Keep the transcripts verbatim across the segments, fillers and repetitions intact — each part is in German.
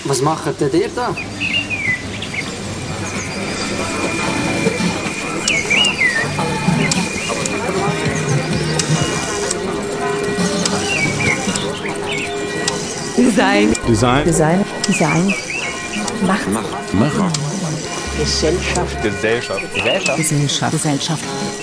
Was macht denn ihr da? Design. Design. Design. Design. Machen. Machen. Machen. Gesellschaft. Gesellschaft. Gesellschaft. Gesellschaft. Gesellschaft.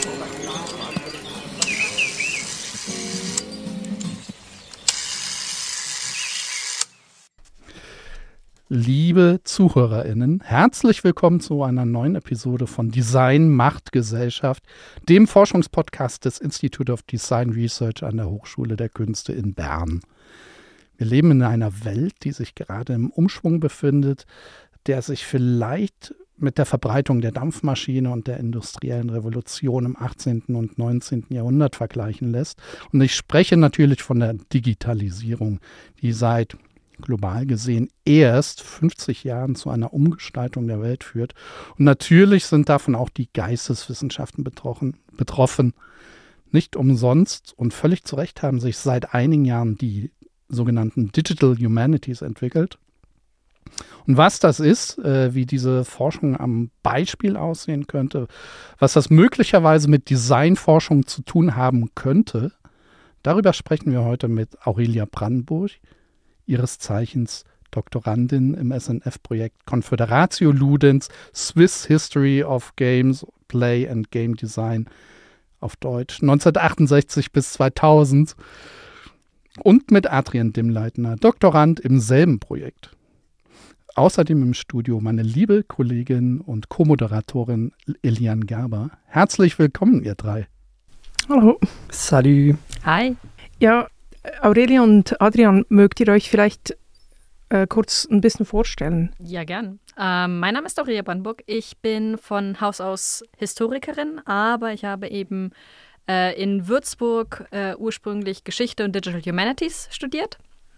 Liebe ZuhörerInnen, herzlich willkommen zu einer neuen Episode von Design macht Gesellschaft, dem Forschungspodcast des Institute of Design Research an der Hochschule der Künste in Bern. Wir leben in einer Welt, die sich gerade im Umschwung befindet, der sich vielleicht mit der Verbreitung der Dampfmaschine und der industriellen Revolution im achtzehnten und neunzehnten Jahrhundert vergleichen lässt. Und ich spreche natürlich von der Digitalisierung, die seit global gesehen erst fünfzig Jahren zu einer Umgestaltung der Welt führt. Und natürlich sind davon auch die Geisteswissenschaften betroffen. betroffen. Nicht umsonst und völlig zu Recht haben sich seit einigen Jahren die sogenannten Digital Humanities entwickelt. Und was das ist, äh, wie diese Forschung am Beispiel aussehen könnte, was das möglicherweise mit Designforschung zu tun haben könnte, darüber sprechen wir heute mit Aurelia Brandenburg, ihres Zeichens Doktorandin im S N F-Projekt Confederatio Ludens, Swiss History of Games, Play and Game Design auf Deutsch, neunzehnhundertachtundsechzig bis zweitausend und mit Adrian Dimmleitner, Doktorand im selben Projekt. Außerdem im Studio meine liebe Kollegin und Co-Moderatorin Eliane Gerber. Herzlich willkommen, ihr drei. Hallo. Salut. Hi. Ja, Aurelia und Adrian, mögt ihr euch vielleicht äh, kurz ein bisschen vorstellen? Ja, gern. Ähm, mein Name ist Aurelia Brandenburg. Ich bin von Haus aus Historikerin, aber ich habe eben äh, in Würzburg äh, ursprünglich Geschichte und Digital Humanities studiert.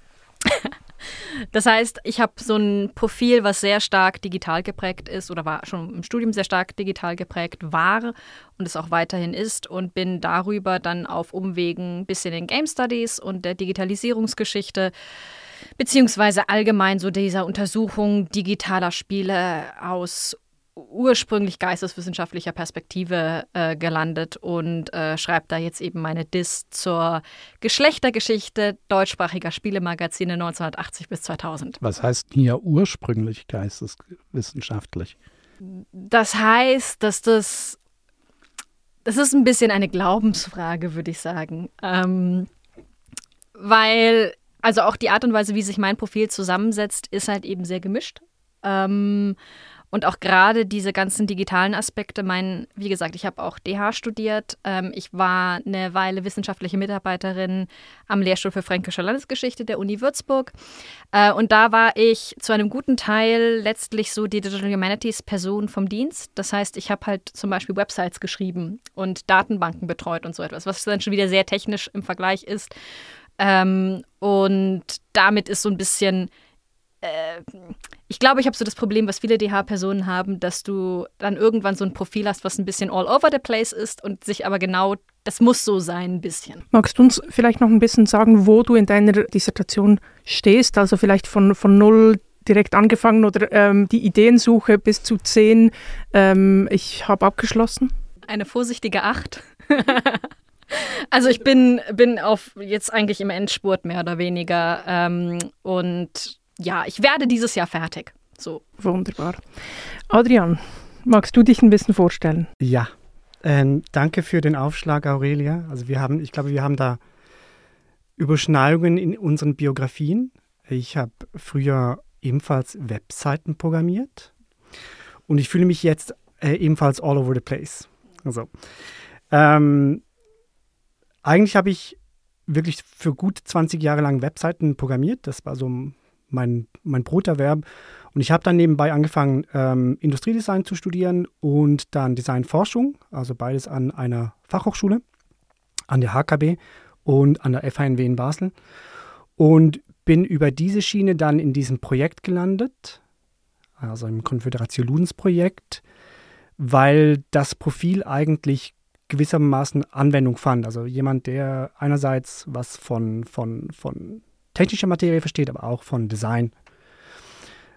Das heißt, ich habe so ein Profil, was sehr stark digital geprägt ist oder war schon im Studium sehr stark digital geprägt war und es auch weiterhin ist und bin darüber dann auf Umwegen ein bisschen in Game Studies und der Digitalisierungsgeschichte beziehungsweise allgemein so dieser Untersuchung digitaler Spiele aus ursprünglich geisteswissenschaftlicher Perspektive äh, gelandet und äh, schreibe da jetzt eben meine Diss zur Geschlechtergeschichte deutschsprachiger Spielemagazine neunzehnhundertachtzig bis zweitausend. Was heißt hier ursprünglich geisteswissenschaftlich? Das heißt, dass das, das ist ein bisschen eine Glaubensfrage, würde ich sagen. Ähm, weil, also auch die Art und Weise, wie sich mein Profil zusammensetzt, ist halt eben sehr gemischt. Ähm, Und auch gerade diese ganzen digitalen Aspekte, mein, wie gesagt, ich habe auch D H studiert. Ähm, ich war eine Weile wissenschaftliche Mitarbeiterin am Lehrstuhl für Fränkische Landesgeschichte der Uni Würzburg. Äh, und da war ich zu einem guten Teil letztlich so die Digital Humanities Person vom Dienst. Das heißt, ich habe halt zum Beispiel Websites geschrieben und Datenbanken betreut und so etwas, was dann schon wieder sehr technisch im Vergleich ist. Ähm, und damit ist so ein bisschen ich glaube, ich habe so das Problem, was viele D H-Personen haben, dass du dann irgendwann so ein Profil hast, was ein bisschen all over the place ist und sich aber genau, das muss so sein, ein bisschen. Magst du uns vielleicht noch ein bisschen sagen, wo du in deiner Dissertation stehst? Also vielleicht von, von null direkt angefangen oder ähm, die Ideensuche bis zu zehn, ähm, ich habe abgeschlossen? Eine vorsichtige acht. Also ich bin, bin auf jetzt eigentlich im Endspurt mehr oder weniger ähm, und ja, ich werde dieses Jahr fertig. So. Wunderbar. Adrian, magst du dich ein bisschen vorstellen? Ja, ähm, danke für den Aufschlag, Aurelia. Also wir haben, ich glaube, wir haben da Überschneidungen in unseren Biografien. Ich habe früher ebenfalls Webseiten programmiert und ich fühle mich jetzt äh, ebenfalls all over the place. Also ähm, eigentlich habe ich wirklich für gut zwanzig Jahre lang Webseiten programmiert. Das war so Mein, mein Broterwerb. Und ich habe dann nebenbei angefangen, ähm, Industriedesign zu studieren und dann Designforschung, also beides an einer Fachhochschule, an der H K B und an der F H N W in Basel. Und bin über diese Schiene dann in diesem Projekt gelandet, also im Confederatio Ludens Projekt, weil das Profil eigentlich gewissermaßen Anwendung fand. Also jemand, der einerseits was von, von, von technischer Materie versteht, aber auch von Design.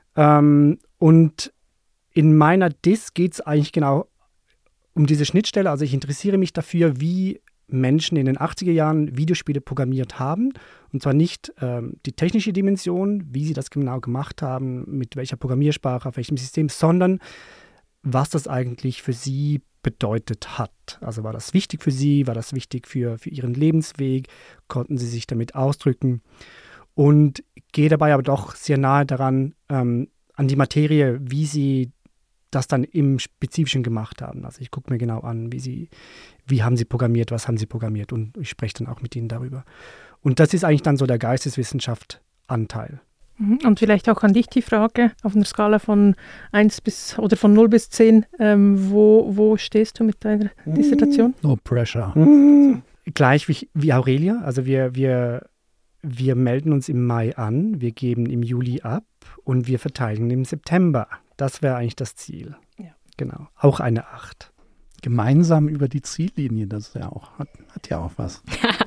Ähm, und in meiner Dis geht es eigentlich genau um diese Schnittstelle. Also ich interessiere mich dafür, wie Menschen in den achtziger Jahren Videospiele programmiert haben. Und zwar nicht ähm, die technische Dimension, wie sie das genau gemacht haben, mit welcher Programmiersprache, auf welchem System, sondern was das eigentlich für sie bedeutet hat. Also war das wichtig für sie, war das wichtig für, für ihren Lebensweg, konnten sie sich damit ausdrücken und gehe dabei aber doch sehr nahe daran, ähm, an die Materie, wie sie das dann im Spezifischen gemacht haben. Also ich gucke mir genau an, wie sie, wie haben sie programmiert, was haben sie programmiert und ich spreche dann auch mit ihnen darüber. Und das ist eigentlich dann so der Geisteswissenschaft-Anteil. Und vielleicht auch an dich die Frage, auf einer Skala von eins bis oder von null bis zehn, ähm, wo, wo stehst du mit deiner Dissertation? No pressure. Mhm. Gleich wie, wie Aurelia, also wir, wir, wir melden uns im Mai an, wir geben im Juli ab und wir verteidigen im September. Das wäre eigentlich das Ziel. Ja. Genau, auch eine acht. Gemeinsam über die Ziellinie, das ist ja auch, hat, hat ja auch was.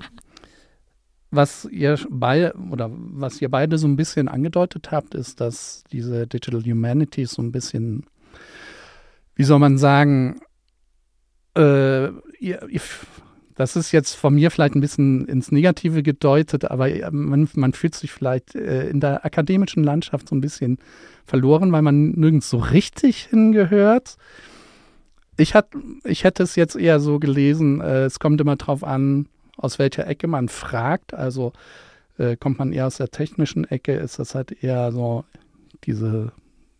Was ihr beide oder was ihr beide so ein bisschen angedeutet habt, ist, dass diese Digital Humanities so ein bisschen, wie soll man sagen, äh, ihr, ihr, das ist jetzt von mir vielleicht ein bisschen ins Negative gedeutet, aber man, man fühlt sich vielleicht äh, in der akademischen Landschaft so ein bisschen verloren, weil man nirgends so richtig hingehört. Ich, hat, ich hätte es jetzt eher so gelesen, äh, es kommt immer drauf an, aus welcher Ecke man fragt. Also äh, kommt man eher aus der technischen Ecke, ist das halt eher so diese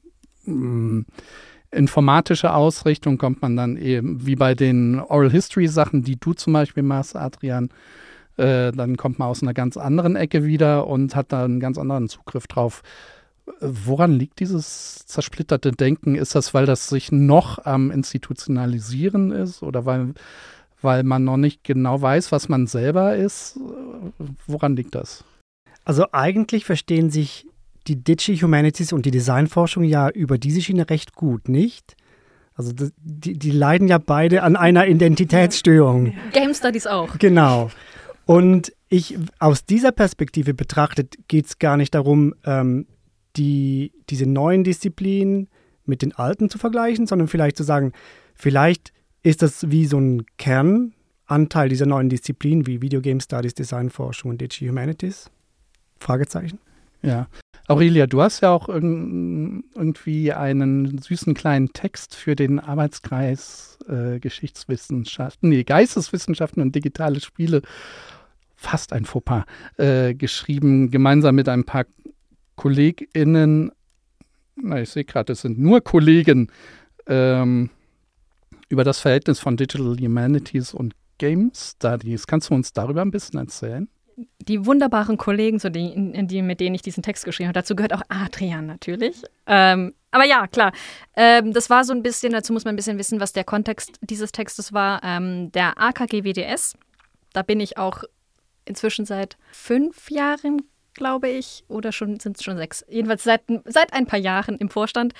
mh, informatische Ausrichtung, kommt man dann eben, wie bei den Oral History Sachen, die du zum Beispiel machst, Adrian, äh, dann kommt man aus einer ganz anderen Ecke wieder und hat da einen ganz anderen Zugriff drauf. Woran liegt dieses zersplitterte Denken? Ist das, weil das sich noch am Institutionalisieren ist oder weil weil man noch nicht genau weiß, was man selber ist? Woran liegt das? Also eigentlich verstehen sich die Digital Humanities und die Designforschung ja über diese Schiene recht gut, nicht? Also die, die leiden ja beide an einer Identitätsstörung. Game Studies auch. Genau. Und ich, aus dieser Perspektive betrachtet, geht es gar nicht darum, ähm, die, diese neuen Disziplinen mit den alten zu vergleichen, sondern vielleicht zu sagen, vielleicht ist das wie so ein Kernanteil dieser neuen Disziplinen wie Video Game Studies, Designforschung und Digital Humanities? Fragezeichen. Ja. Aurelia, du hast ja auch irg- irgendwie einen süßen kleinen Text für den Arbeitskreis äh, Geschichtswissenschaften, nee, Geisteswissenschaften und digitale Spiele, fast ein Fauxpas, äh, geschrieben, gemeinsam mit ein paar KollegInnen. Na, ich sehe gerade, es sind nur Kollegen, ähm, über das Verhältnis von Digital Humanities und Game Studies. Kannst du uns darüber ein bisschen erzählen? Die wunderbaren Kollegen, so die, die, mit denen ich diesen Text geschrieben habe, dazu gehört auch Adrian natürlich. Ähm, aber ja, klar, ähm, das war so ein bisschen, dazu muss man ein bisschen wissen, was der Kontext dieses Textes war. Ähm, der A K G W D S, da bin ich auch inzwischen seit fünf Jahren, glaube ich, oder schon sind es schon sechs, jedenfalls seit, seit ein paar Jahren im Vorstand.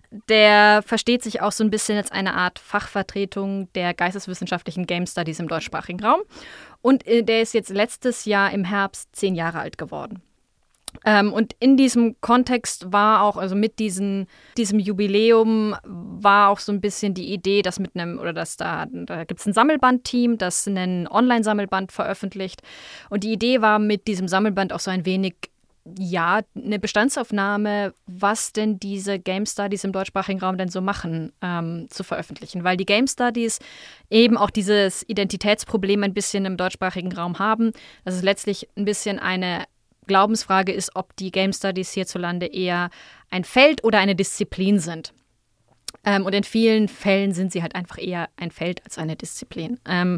Der versteht sich auch so ein bisschen als eine Art Fachvertretung der geisteswissenschaftlichen Game Studies im deutschsprachigen Raum. Und der ist jetzt letztes Jahr im Herbst zehn Jahre alt geworden. Ähm, und in diesem Kontext war auch, also mit diesen, diesem Jubiläum war auch so ein bisschen die Idee, dass mit einem, oder dass da, da gibt es ein Sammelband-Team, das einen Online-Sammelband veröffentlicht. Und die Idee war mit diesem Sammelband auch so ein wenig, ja, eine Bestandsaufnahme, was denn diese Game Studies im deutschsprachigen Raum denn so machen, ähm, zu veröffentlichen. Weil die Game Studies eben auch dieses Identitätsproblem ein bisschen im deutschsprachigen Raum haben. Das ist letztlich ein bisschen eine Glaubensfrage ist, ob die Game Studies hierzulande eher ein Feld oder eine Disziplin sind. Ähm, und in vielen Fällen sind sie halt einfach eher ein Feld als eine Disziplin. Ähm,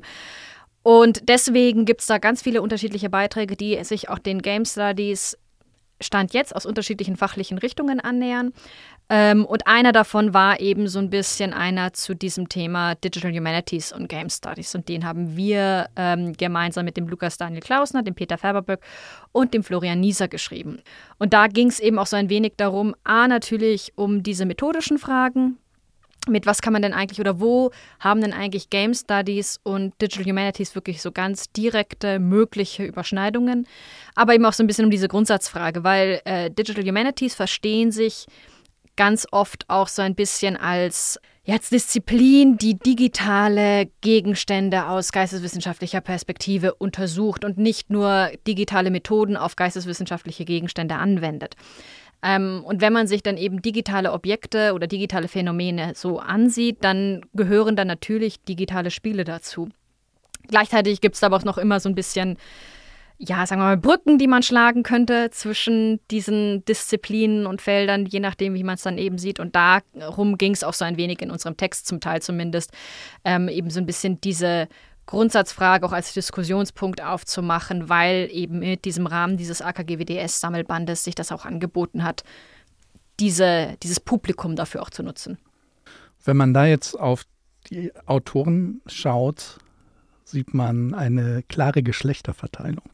und deswegen gibt es da ganz viele unterschiedliche Beiträge, die sich auch den Game Studies Stand jetzt aus unterschiedlichen fachlichen Richtungen annähern. Ähm, und einer davon war eben so ein bisschen einer zu diesem Thema Digital Humanities und Game Studies. Und den haben wir ähm, gemeinsam mit dem Lukas Daniel Klausner, dem Peter Färberböck und dem Florian Nieser geschrieben. Und da ging es eben auch so ein wenig darum, a, natürlich um diese methodischen Fragen, mit was kann man denn eigentlich oder wo haben denn eigentlich Game Studies und Digital Humanities wirklich so ganz direkte mögliche Überschneidungen, aber eben auch so ein bisschen um diese Grundsatzfrage, weil äh, Digital Humanities verstehen sich ganz oft auch so ein bisschen als jetzt Disziplin, die digitale Gegenstände aus geisteswissenschaftlicher Perspektive untersucht und nicht nur digitale Methoden auf geisteswissenschaftliche Gegenstände anwendet. Ähm, und wenn man sich dann eben digitale Objekte oder digitale Phänomene so ansieht, dann gehören dann natürlich digitale Spiele dazu. Gleichzeitig gibt es aber auch noch immer so ein bisschen, ja, sagen wir mal, Brücken, die man schlagen könnte zwischen diesen Disziplinen und Feldern, je nachdem, wie man es dann eben sieht. Und darum ging es auch so ein wenig in unserem Text, zum Teil zumindest, ähm, eben so ein bisschen diese Grundsatzfrage auch als Diskussionspunkt aufzumachen, weil eben mit diesem Rahmen dieses A K G W D S-Sammelbandes sich das auch angeboten hat, diese, dieses Publikum dafür auch zu nutzen. Wenn man da jetzt auf die Autoren schaut, sieht man eine klare Geschlechterverteilung.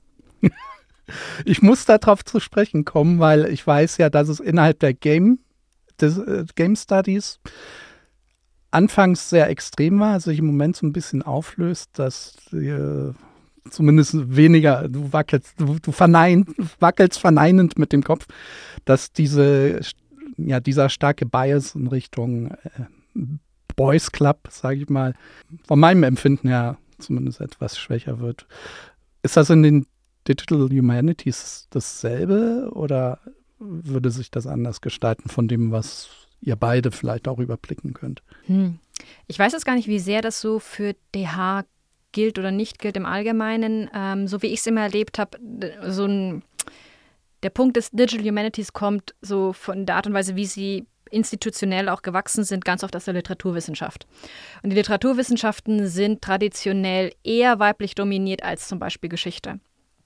Ich muss darauf zu sprechen kommen, weil ich weiß ja, dass es innerhalb der Game, des, äh, Game Studies anfangs sehr extrem war, sich im Moment so ein bisschen auflöst, dass äh, zumindest weniger, du wackelst, du, du vernein, wackelst verneinend mit dem Kopf, dass diese, ja, dieser starke Bias in Richtung äh, Boys Club, sage ich mal, von meinem Empfinden her zumindest etwas schwächer wird. Ist das in den Digital Humanities dasselbe oder würde sich das anders gestalten von dem, was ihr beide vielleicht auch überblicken könnt? Hm. Ich weiß jetzt gar nicht, wie sehr das so für D H gilt oder nicht gilt im Allgemeinen. Ähm, so wie ich es immer erlebt habe, so ein, der Punkt des Digital Humanities kommt so von der Art und Weise, wie sie institutionell auch gewachsen sind, ganz oft aus der Literaturwissenschaft. Und die Literaturwissenschaften sind traditionell eher weiblich dominiert als zum Beispiel Geschichte.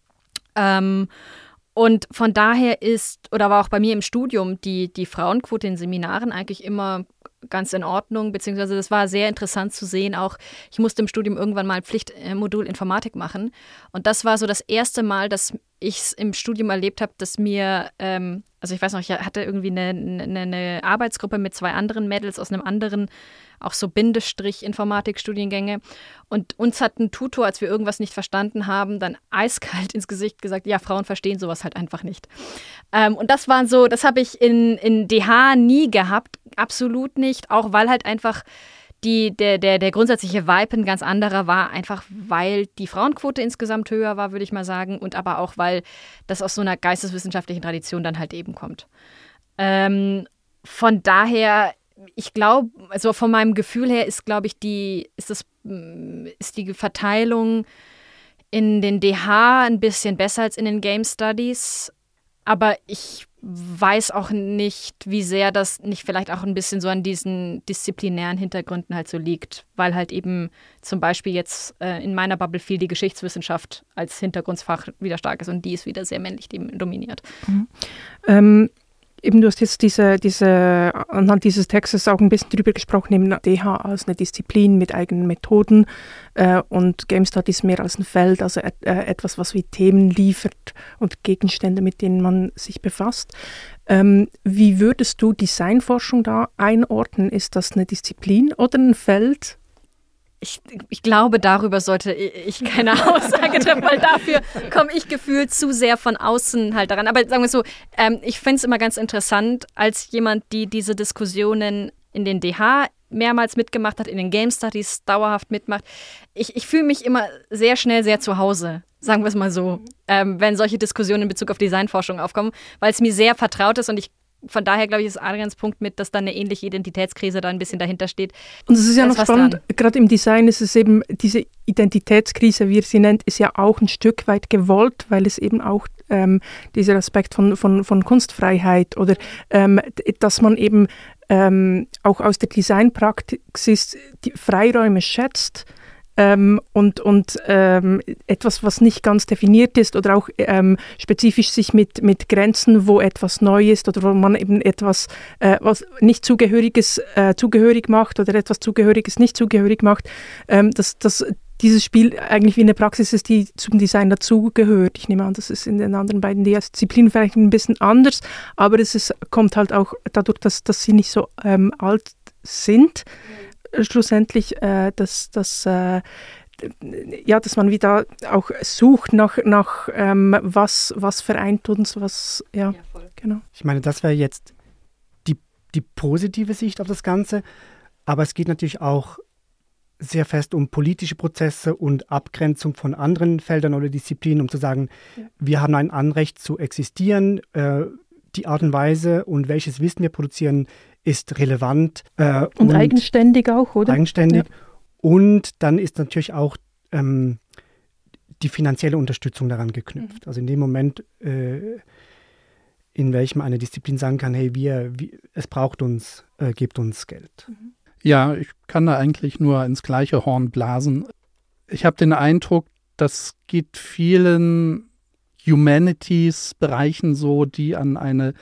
Ähm, und von daher ist, oder war auch bei mir im Studium, die, die Frauenquote in Seminaren eigentlich immer ganz in Ordnung, beziehungsweise das war sehr interessant zu sehen auch, ich musste im Studium irgendwann mal ein Pflichtmodul Informatik machen und das war so das erste Mal, dass ich es im Studium erlebt habe, dass mir, ähm, also ich weiß noch, ich hatte irgendwie eine, eine, eine Arbeitsgruppe mit zwei anderen Mädels aus einem anderen, auch so Bindestrich-Informatik-Studiengänge und uns hat ein Tutor, als wir irgendwas nicht verstanden haben, dann eiskalt ins Gesicht gesagt, ja, Frauen verstehen sowas halt einfach nicht. Ähm, und das waren so, das habe ich in, in D H nie gehabt, absolut nicht, auch weil halt einfach die, der, der, der grundsätzliche Vibe ein ganz anderer war, einfach weil die Frauenquote insgesamt höher war, würde ich mal sagen, und aber auch, weil das aus so einer geisteswissenschaftlichen Tradition dann halt eben kommt. Ähm, von daher, ich glaube, also von meinem Gefühl her ist, glaube ich, die, ist das, ist die Verteilung in den D H ein bisschen besser als in den Game Studies, aber ich weiß auch nicht, wie sehr das nicht vielleicht auch ein bisschen so an diesen disziplinären Hintergründen halt so liegt, weil halt eben zum Beispiel jetzt äh, in meiner Bubble viel die Geschichtswissenschaft als Hintergrundfach wieder stark ist und die ist wieder sehr männlich dominiert. Mhm. Ähm, eben du hast jetzt diese, diese, anhand dieses Textes auch ein bisschen drüber gesprochen, eben D H als eine Disziplin mit eigenen Methoden äh, und Game Studies mehr als ein Feld, also et, äh, etwas, was wie Themen liefert und Gegenstände, mit denen man sich befasst. Ähm, wie würdest du Designforschung da einordnen? Ist das eine Disziplin oder ein Feld? Ich, ich glaube, darüber sollte ich keine Aussage treffen, weil dafür komme ich gefühlt zu sehr von außen halt daran. Aber sagen wir so, ähm, ich finde es immer ganz interessant, als jemand, die diese Diskussionen in den D H mehrmals mitgemacht hat, in den Game Studies dauerhaft mitmacht. Ich, ich fühle mich immer sehr schnell sehr zu Hause, sagen wir es mal so, ähm, wenn solche Diskussionen in Bezug auf Designforschung aufkommen, weil es mir sehr vertraut ist und ich von daher, glaube ich, ist Adrians Punkt mit, dass da eine ähnliche Identitätskrise da ein bisschen dahinter steht. Und es ist ja noch spannend, gerade im Design ist es eben, diese Identitätskrise, wie er sie nennt, ist ja auch ein Stück weit gewollt, weil es eben auch ähm, dieser Aspekt von, von, von Kunstfreiheit oder ähm, dass man eben ähm, auch aus der Designpraxis die Freiräume schätzt, Ähm, und und ähm, etwas, was nicht ganz definiert ist oder auch ähm, spezifisch sich mit, mit Grenzen, wo etwas neu ist oder wo man eben etwas, äh, was nicht Zugehöriges äh, zugehörig macht oder etwas Zugehöriges nicht zugehörig macht, ähm, dass, dass dieses Spiel eigentlich wie eine Praxis ist, die zum Design dazugehört. Ich nehme an, das ist in den anderen beiden Disziplinen vielleicht ein bisschen anders, aber es ist, kommt halt auch dadurch, dass, dass sie nicht so ähm, alt sind, schlussendlich, äh, dass, dass, äh, ja, dass man wieder auch sucht nach, nach ähm, was, was vereint uns, was, ja, ja voll. Genau. Ich meine, das wäre jetzt die, die positive Sicht auf das Ganze, aber es geht natürlich auch sehr fest um politische Prozesse und Abgrenzung von anderen Feldern oder Disziplinen, um zu sagen, ja. wir haben ein Anrecht zu existieren, äh, die Art und Weise und welches Wissen wir produzieren, ist relevant. Äh, und, und eigenständig auch, oder? Eigenständig. Ja. Und dann ist natürlich auch ähm, die finanzielle Unterstützung daran geknüpft. Mhm. Also in dem Moment, äh, in welchem eine Disziplin sagen kann, hey, wir, wir es braucht uns, äh, gebt uns Geld. Mhm. Ja, ich kann da eigentlich nur ins gleiche Horn blasen. Ich habe den Eindruck, das geht vielen Humanities-Bereichen so, die an eine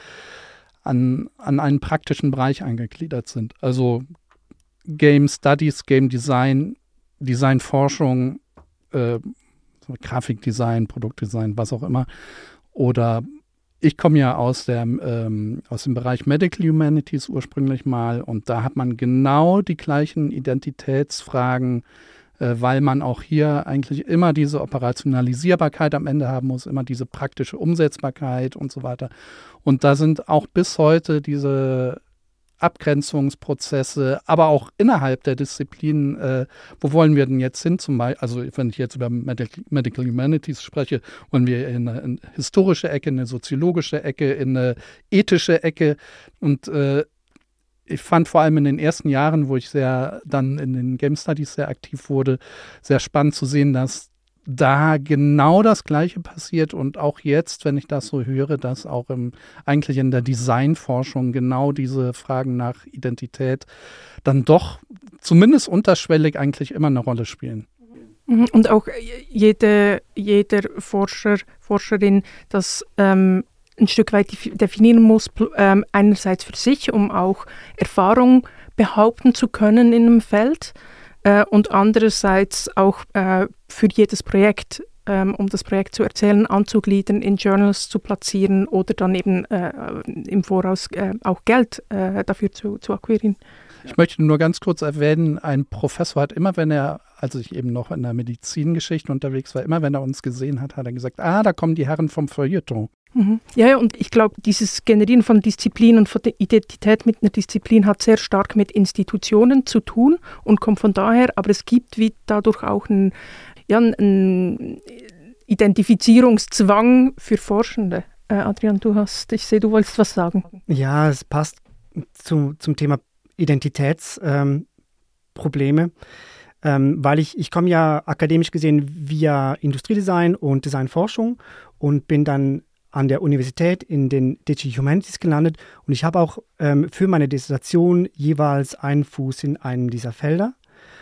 an, an einen praktischen Bereich eingegliedert sind. Also Game Studies, Game Design, Designforschung, äh, Grafikdesign, Produktdesign, was auch immer. Oder ich komme ja aus, der, ähm, aus dem Bereich Medical Humanities ursprünglich mal und da hat man genau die gleichen Identitätsfragen, äh, weil man auch hier eigentlich immer diese Operationalisierbarkeit am Ende haben muss, immer diese praktische Umsetzbarkeit und so weiter. Und da sind auch bis heute diese Abgrenzungsprozesse, aber auch innerhalb der Disziplinen, äh, wo wollen wir denn jetzt hin zum Beispiel, also wenn ich jetzt über Medical, Medical Humanities spreche, wollen wir in eine, in eine historische Ecke, in eine soziologische Ecke, in eine ethische Ecke und äh, ich fand vor allem in den ersten Jahren, wo ich sehr dann in den Game Studies sehr aktiv wurde, sehr spannend zu sehen, dass da genau das Gleiche passiert und auch jetzt, wenn ich das so höre, dass auch im, eigentlich in der Designforschung genau diese Fragen nach Identität dann doch zumindest unterschwellig eigentlich immer eine Rolle spielen. Und auch jede, jeder Forscher, Forscherin das ähm, ein Stück weit definieren muss, ähm, einerseits für sich, um auch Erfahrung behaupten zu können in einem Feld, Äh, und andererseits auch äh, für jedes Projekt, ähm, um das Projekt zu erzählen, anzugliedern, in Journals zu platzieren oder dann eben äh, im Voraus äh, auch Geld äh, dafür zu, zu akquirieren. Ich möchte nur ganz kurz erwähnen, ein Professor hat immer, wenn er, als ich eben noch in der Medizingeschichte unterwegs war, immer wenn er uns gesehen hat, hat er gesagt, ah, da kommen die Herren vom Feuilleton. Mhm. Ja, und ich glaube, dieses Generieren von Disziplin und von der Identität mit einer Disziplin hat sehr stark mit Institutionen zu tun und kommt von daher, aber es gibt wie dadurch auch einen, ja, einen Identifizierungszwang für Forschende. Äh, Adrian, du hast, ich sehe, du wolltest was sagen. Ja, es passt zu, zum Thema Identitätsprobleme, ähm, ähm, weil ich, ich komme ja akademisch gesehen via Industriedesign und Designforschung und bin dann an der Universität in den Digital Humanities gelandet und ich habe auch ähm, für meine Dissertation jeweils einen Fuß in einem dieser Felder.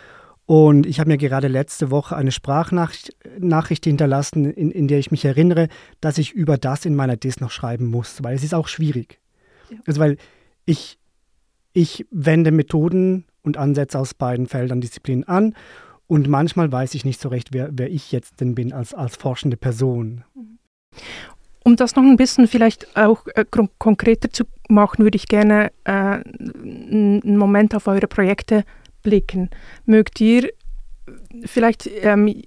Und ich habe mir gerade letzte Woche eine Sprachnachricht Nachricht hinterlassen, in, in der ich mich erinnere, dass ich über das in meiner Dis noch schreiben muss, weil es ist auch schwierig. Ja. Also weil ich, ich wende Methoden und Ansätze aus beiden Feldern, Disziplinen an und manchmal weiß ich nicht so recht, wer, wer ich jetzt denn bin als, als forschende Person. Um das noch ein bisschen vielleicht auch äh, kon- konkreter zu machen, würde ich gerne äh, einen Moment auf eure Projekte blicken. Mögt ihr vielleicht ähm,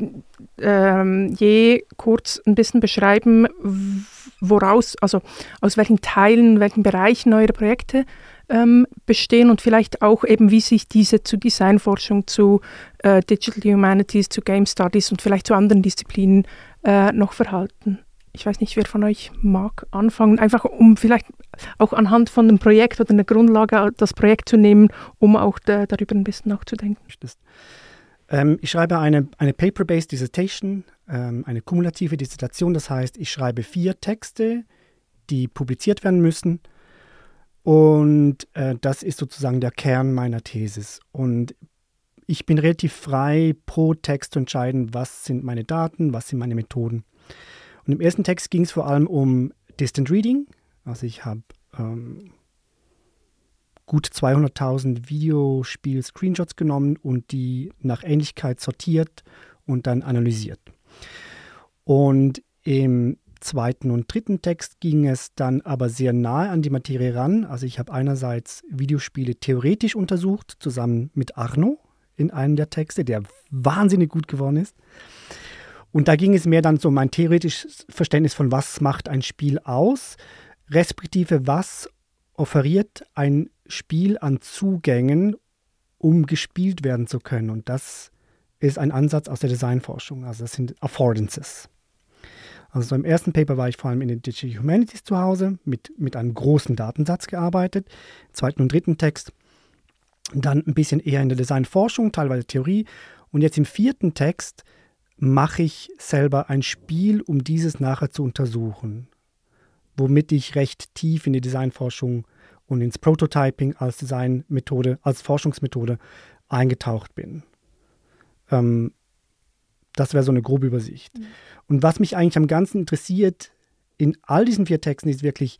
ähm, je kurz ein bisschen beschreiben, woraus, also aus welchen Teilen, welchen Bereichen eure Projekte ähm, bestehen und vielleicht auch eben, wie sich diese zu Designforschung, zu äh, Digital Humanities, zu Game Studies und vielleicht zu anderen Disziplinen äh, noch verhalten? Ich weiß nicht, wer von euch mag anfangen, einfach um vielleicht auch anhand von einem Projekt oder einer Grundlage das Projekt zu nehmen, um auch da, darüber ein bisschen nachzudenken. Ähm, ich schreibe eine, eine Paper-Based Dissertation, ähm, eine kumulative Dissertation, das heißt, ich schreibe vier Texte, die publiziert werden müssen und äh, das ist sozusagen der Kern meiner Thesis. Und ich bin relativ frei, pro Text zu entscheiden, was sind meine Daten, was sind meine Methoden. Und im ersten Text ging es vor allem um Distant Reading. Also ich habe ähm, gut zweihunderttausend Videospiel-Screenshots genommen und die nach Ähnlichkeit sortiert und dann analysiert. Und im zweiten und dritten Text ging es dann aber sehr nahe an die Materie ran. Also ich habe einerseits Videospiele theoretisch untersucht, zusammen mit Arno in einem der Texte, der wahnsinnig gut geworden ist. Und da ging es mehr dann so um ein theoretisches Verständnis von, was macht ein Spiel aus, respektive was offeriert ein Spiel an Zugängen, um gespielt werden zu können. Und das ist ein Ansatz aus der Designforschung. Also das sind Affordances. Also so im ersten Paper war ich vor allem in den Digital Humanities zu Hause, mit, mit einem großen Datensatz gearbeitet. Im zweiten und dritten Text dann ein bisschen eher in der Designforschung, teilweise Theorie. Und jetzt im vierten Text mache ich selber ein Spiel, um dieses nachher zu untersuchen, womit ich recht tief in die Designforschung und ins Prototyping als Designmethode, als Forschungsmethode eingetaucht bin. Ähm, das wäre so eine grobe Übersicht. Mhm. Und was mich eigentlich am Ganzen interessiert in all diesen vier Texten ist wirklich,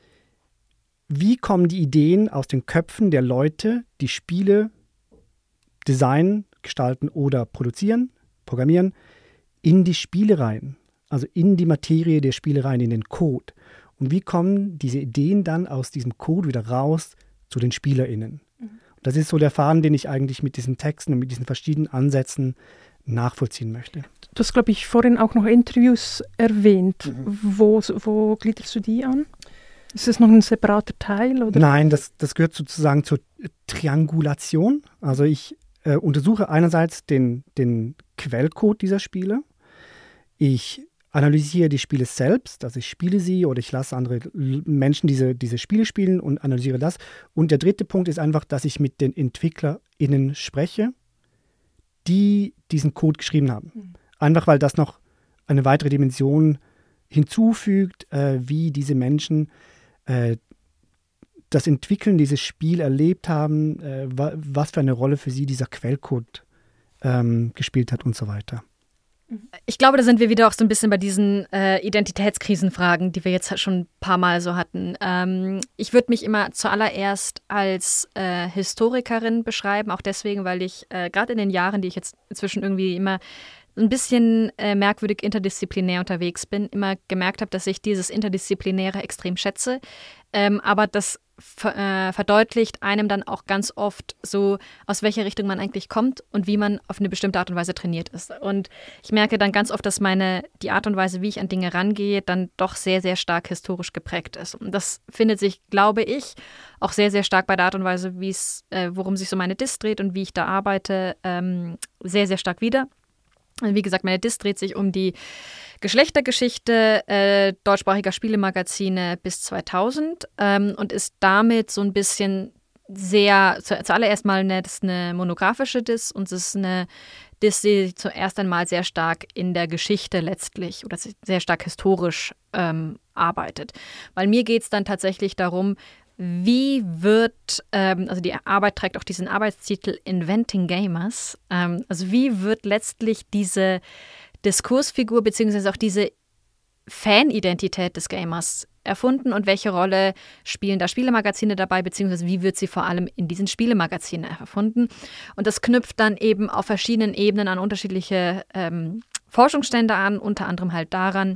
wie kommen die Ideen aus den Köpfen der Leute, die Spiele designen, gestalten oder produzieren, programmieren, in die Spiele rein, also in die Materie der Spiele rein, in den Code. Und wie kommen diese Ideen dann aus diesem Code wieder raus zu den SpielerInnen? Mhm. Das ist so der Faden, den ich eigentlich mit diesen Texten und mit diesen verschiedenen Ansätzen nachvollziehen möchte. Du hast, glaube ich, vorhin auch noch Interviews erwähnt. Mhm. Wo, wo gliederst du die an? Ist das noch ein separater Teil? Oder? Nein, das, das gehört sozusagen zur Triangulation. Also ich äh, untersuche einerseits den, den Quellcode dieser Spiele. Ich analysiere die Spiele selbst, also ich spiele sie oder ich lasse andere Menschen diese, diese Spiele spielen und analysiere das. Und der dritte Punkt ist einfach, dass ich mit den EntwicklerInnen spreche, die diesen Code geschrieben haben. Mhm. Einfach, weil das noch eine weitere Dimension hinzufügt, äh, wie diese Menschen äh, das Entwickeln dieses Spiel erlebt haben, äh, wa- was für eine Rolle für sie dieser Quellcode ähm, gespielt hat und so weiter. Ich glaube, da sind wir wieder auch so ein bisschen bei diesen äh, Identitätskrisenfragen, die wir jetzt schon ein paar Mal so hatten. Ähm, ich würde mich immer zuallererst als äh, Historikerin beschreiben, auch deswegen, weil ich äh, gerade in den Jahren, die ich jetzt inzwischen irgendwie immer ein bisschen äh, merkwürdig interdisziplinär unterwegs bin, immer gemerkt habe, dass ich dieses Interdisziplinäre extrem schätze, ähm, aber das ver- äh, verdeutlicht einem dann auch ganz oft so, aus welcher Richtung man eigentlich kommt und wie man auf eine bestimmte Art und Weise trainiert ist. Und ich merke dann ganz oft, dass meine, die Art und Weise, wie ich an Dinge rangehe, dann doch sehr, sehr stark historisch geprägt ist. Und das findet sich, glaube ich, auch sehr, sehr stark bei der Art und Weise, wie es, äh, worum sich so meine Dis dreht und wie ich da arbeite, ähm, sehr, sehr stark wieder. Wie gesagt, meine Dis dreht sich um die Geschlechtergeschichte äh, deutschsprachiger Spielemagazine bis zweitausend ähm, und ist damit so ein bisschen sehr, zu, zuallererst mal eine, das ist eine monografische Dis und es ist eine Dis, die zuerst einmal sehr stark in der Geschichte letztlich oder sehr stark historisch ähm, arbeitet. Weil mir geht es dann tatsächlich darum, wie wird, ähm, also die Arbeit trägt auch diesen Arbeitstitel Inventing Gamers, ähm, also wie wird letztlich diese Diskursfigur beziehungsweise auch diese Fanidentität des Gamers erfunden und welche Rolle spielen da Spielemagazine dabei, beziehungsweise wie wird sie vor allem in diesen Spielemagazinen erfunden. Und das knüpft dann eben auf verschiedenen Ebenen an unterschiedliche ähm, Forschungsstände an, unter anderem halt daran,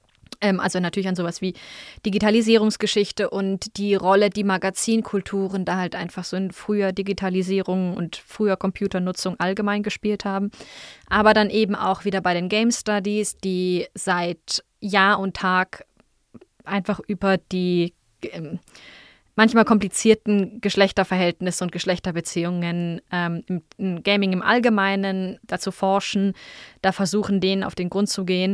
also natürlich an sowas wie Digitalisierungsgeschichte und die Rolle, die Magazinkulturen da halt einfach so in früher Digitalisierung und früher Computernutzung allgemein gespielt haben. Aber dann eben auch wieder bei den Game Studies, die seit Jahr und Tag einfach über die ähm, manchmal komplizierten Geschlechterverhältnisse und Geschlechterbeziehungen ähm, im, im Gaming im Allgemeinen dazu forschen, da versuchen, denen auf den Grund zu gehen.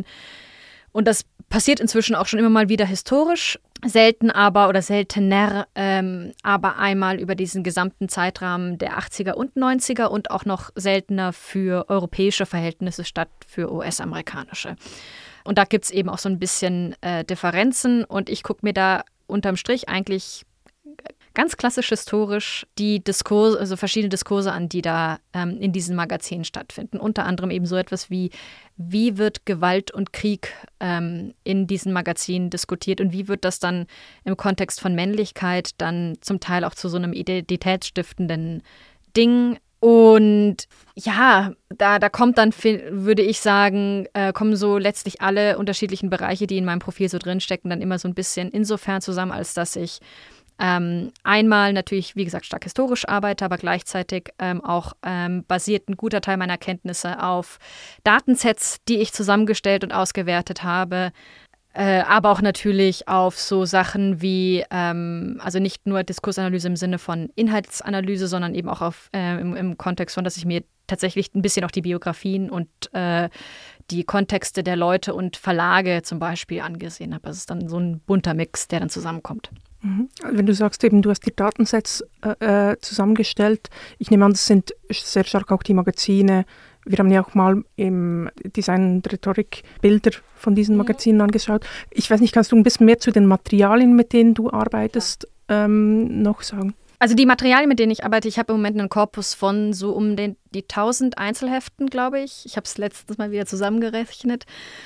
Und das passiert inzwischen auch schon immer mal wieder historisch, selten aber oder seltener, ähm, aber einmal über diesen gesamten Zeitrahmen der achtziger und neunziger und auch noch seltener für europäische Verhältnisse statt für U S-amerikanische. Und da gibt es eben auch so ein bisschen äh, Differenzen und ich gucke mir da unterm Strich eigentlich ganz klassisch historisch die Diskurse, also verschiedene Diskurse an, die da ähm, in diesen Magazinen stattfinden. Unter anderem eben so etwas wie, wie wird Gewalt und Krieg ähm, in diesen Magazinen diskutiert und wie wird das dann im Kontext von Männlichkeit dann zum Teil auch zu so einem identitätsstiftenden Ding. Und ja, da, da kommt dann, würde ich sagen, äh, kommen so letztlich alle unterschiedlichen Bereiche, die in meinem Profil so drinstecken, dann immer so ein bisschen insofern zusammen, als dass ich Ähm, einmal natürlich, wie gesagt, stark historisch arbeite, aber gleichzeitig ähm, auch ähm, basiert ein guter Teil meiner Kenntnisse auf Datensets, die ich zusammengestellt und ausgewertet habe, Äh, aber auch natürlich auf so Sachen wie, ähm, also nicht nur Diskursanalyse im Sinne von Inhaltsanalyse, sondern eben auch auf, äh, im, im Kontext von, dass ich mir tatsächlich ein bisschen auch die Biografien und äh, die Kontexte der Leute und Verlage zum Beispiel angesehen habe. Also es ist dann so ein bunter Mix, der dann zusammenkommt. Mhm. Wenn du sagst eben, du hast die Datensets äh, zusammengestellt, ich nehme an, das sind sehr stark auch die Magazine. Wir haben ja auch mal im Design und Rhetorik Bilder von diesen Magazinen angeschaut. Ich weiß nicht, kannst du ein bisschen mehr zu den Materialien, mit denen du arbeitest, ähm, noch sagen? Also die Materialien, mit denen ich arbeite, ich habe im Moment einen Korpus von so um den, die tausend Einzelheften, glaube ich. Ich habe es letztens mal wieder zusammengerechnet.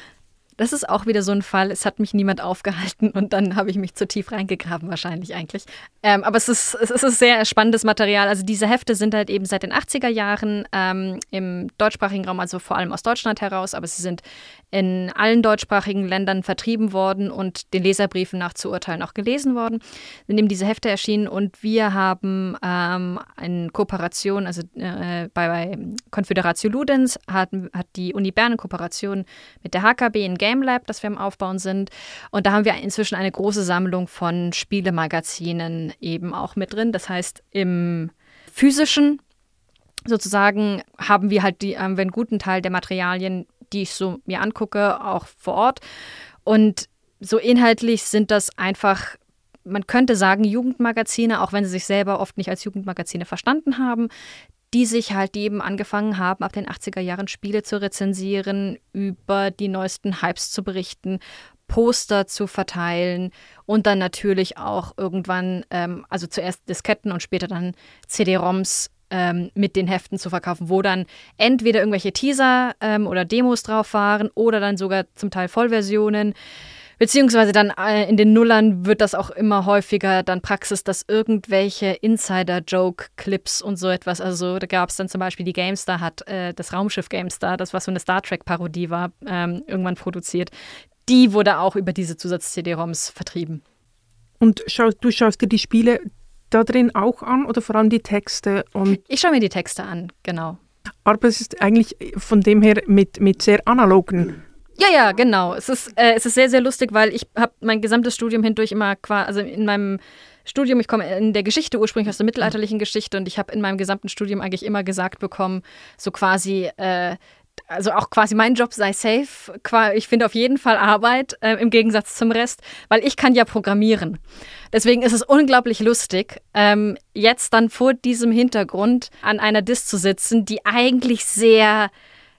Das ist auch wieder so ein Fall, es hat mich niemand aufgehalten und dann habe ich mich zu tief reingegraben wahrscheinlich eigentlich. Ähm, aber es ist, es ist sehr spannendes Material. Also diese Hefte sind halt eben seit den achtziger Jahren ähm, im deutschsprachigen Raum, also vor allem aus Deutschland heraus, aber sie sind in allen deutschsprachigen Ländern vertrieben worden und den Leserbriefen nach zu urteilen auch gelesen worden. Sind eben diese Hefte erschienen und wir haben ähm, eine Kooperation, also äh, bei, bei Confederatio Ludens hat, hat die Uni Bern eine Kooperation mit der H K B in Game Lab, das wir am Aufbauen sind. Und da haben wir inzwischen eine große Sammlung von Spielemagazinen eben auch mit drin. Das heißt, im physischen sozusagen haben wir halt die, haben wir einen guten Teil der Materialien, die ich so mir angucke, auch vor Ort. Und so inhaltlich sind das einfach, man könnte sagen, Jugendmagazine, auch wenn sie sich selber oft nicht als Jugendmagazine verstanden haben, die sich halt eben angefangen haben, ab den achtziger Jahren Spiele zu rezensieren, über die neuesten Hypes zu berichten, Poster zu verteilen und dann natürlich auch irgendwann, ähm, also zuerst Disketten und später dann C D-ROMs ähm, mit den Heften zu verkaufen, wo dann entweder irgendwelche Teaser ähm, oder Demos drauf waren oder dann sogar zum Teil Vollversionen. Beziehungsweise dann äh, in den Nullern wird das auch immer häufiger dann Praxis, dass irgendwelche Insider-Joke-Clips und so etwas, also da gab es dann zum Beispiel die GameStar hat äh, das Raumschiff GameStar, das was so eine Star Trek-Parodie war, ähm, irgendwann produziert. Die wurde auch über diese Zusatz-C D-ROMs vertrieben. Und schau, du schaust dir die Spiele da drin auch an oder vor allem die Texte? Und ich schaue mir die Texte an, genau. Aber es ist eigentlich von dem her mit, mit sehr analogen. Ja, ja, genau. Es ist, äh, es ist sehr, sehr lustig, weil ich habe mein gesamtes Studium hindurch immer quasi, also in meinem Studium, ich komme in der Geschichte ursprünglich aus der mittelalterlichen Geschichte und ich habe in meinem gesamten Studium eigentlich immer gesagt bekommen, so quasi, äh, also auch quasi mein Job sei safe, ich finde auf jeden Fall Arbeit äh, im Gegensatz zum Rest, weil ich kann ja programmieren. Deswegen ist es unglaublich lustig, ähm, jetzt dann vor diesem Hintergrund an einer Disk zu sitzen, die eigentlich sehr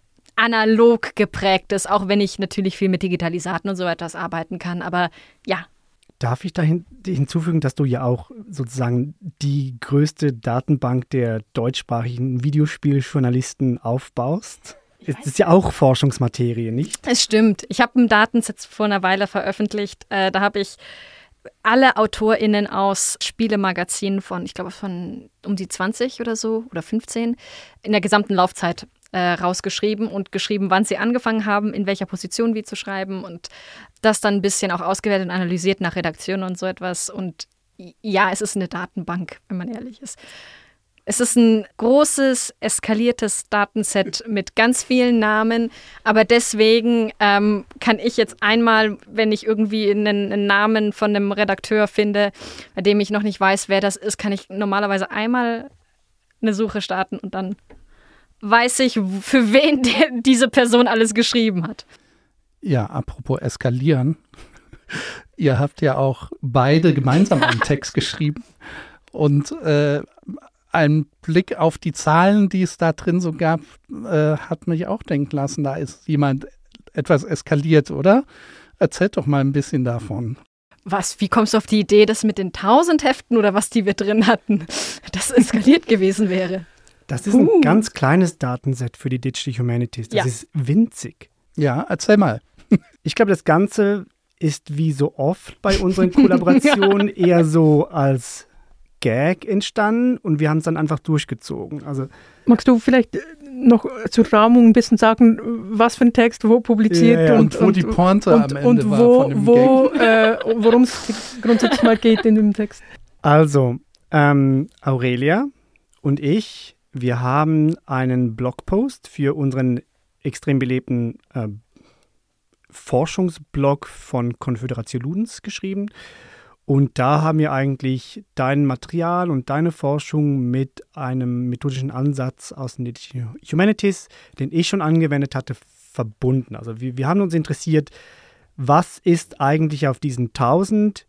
analog geprägt ist, auch wenn ich natürlich viel mit Digitalisaten und so etwas arbeiten kann, aber ja. Darf ich da hin, hinzufügen, dass du ja auch sozusagen die größte Datenbank der deutschsprachigen Videospieljournalisten aufbaust? Das ist ja auch Forschungsmaterie, nicht? Es stimmt. Ich habe einen Datensatz vor einer Weile veröffentlicht. Äh, da habe ich alle AutorInnen aus Spielemagazinen von, ich glaube, von um die zwanzig oder so oder fünfzehn in der gesamten Laufzeit äh, rausgeschrieben und geschrieben, wann sie angefangen haben, in welcher Position wie zu schreiben und das dann ein bisschen auch ausgewertet und analysiert nach Redaktion und so etwas. Und ja, es ist eine Datenbank, wenn man ehrlich ist. Es ist ein großes, eskaliertes Datenset mit ganz vielen Namen, aber deswegen ähm, kann ich jetzt einmal, wenn ich irgendwie einen, einen Namen von einem Redakteur finde, bei dem ich noch nicht weiß, wer das ist, kann ich normalerweise einmal eine Suche starten und dann weiß ich, für wen der, diese Person alles geschrieben hat. Ja, apropos eskalieren. Ihr habt ja auch beide gemeinsam einen Text geschrieben und äh, ein Blick auf die Zahlen, die es da drin so gab, äh, hat mich auch denken lassen, da ist jemand etwas eskaliert, oder? Erzählt doch mal ein bisschen davon. Was, wie kommst du auf die Idee, dass mit den tausend Heften oder was die wir drin hatten, das eskaliert gewesen wäre? Das ist ein uh. ganz kleines Datenset für die Digital Humanities. Das ja. ist winzig. Ja, erzähl mal. Ich glaube, das Ganze ist wie so oft bei unseren Kollaborationen eher so als Gag entstanden und wir haben es dann einfach durchgezogen. Also, magst du vielleicht noch zur Rahmung ein bisschen sagen, was für ein Text wo publiziert ja, ja. Und, und wo und, die Pointe und, am Ende und war wo, von dem wo, äh, worum es grundsätzlich mal geht in dem Text? Also, ähm, Aurelia und ich, wir haben einen Blogpost für unseren extrem belebten äh, Forschungsblog von Confederatio Ludens geschrieben. Und da haben wir eigentlich dein Material und deine Forschung mit einem methodischen Ansatz aus den Humanities, den ich schon angewendet hatte, verbunden. Also wir, wir haben uns interessiert, was ist eigentlich auf diesen tausend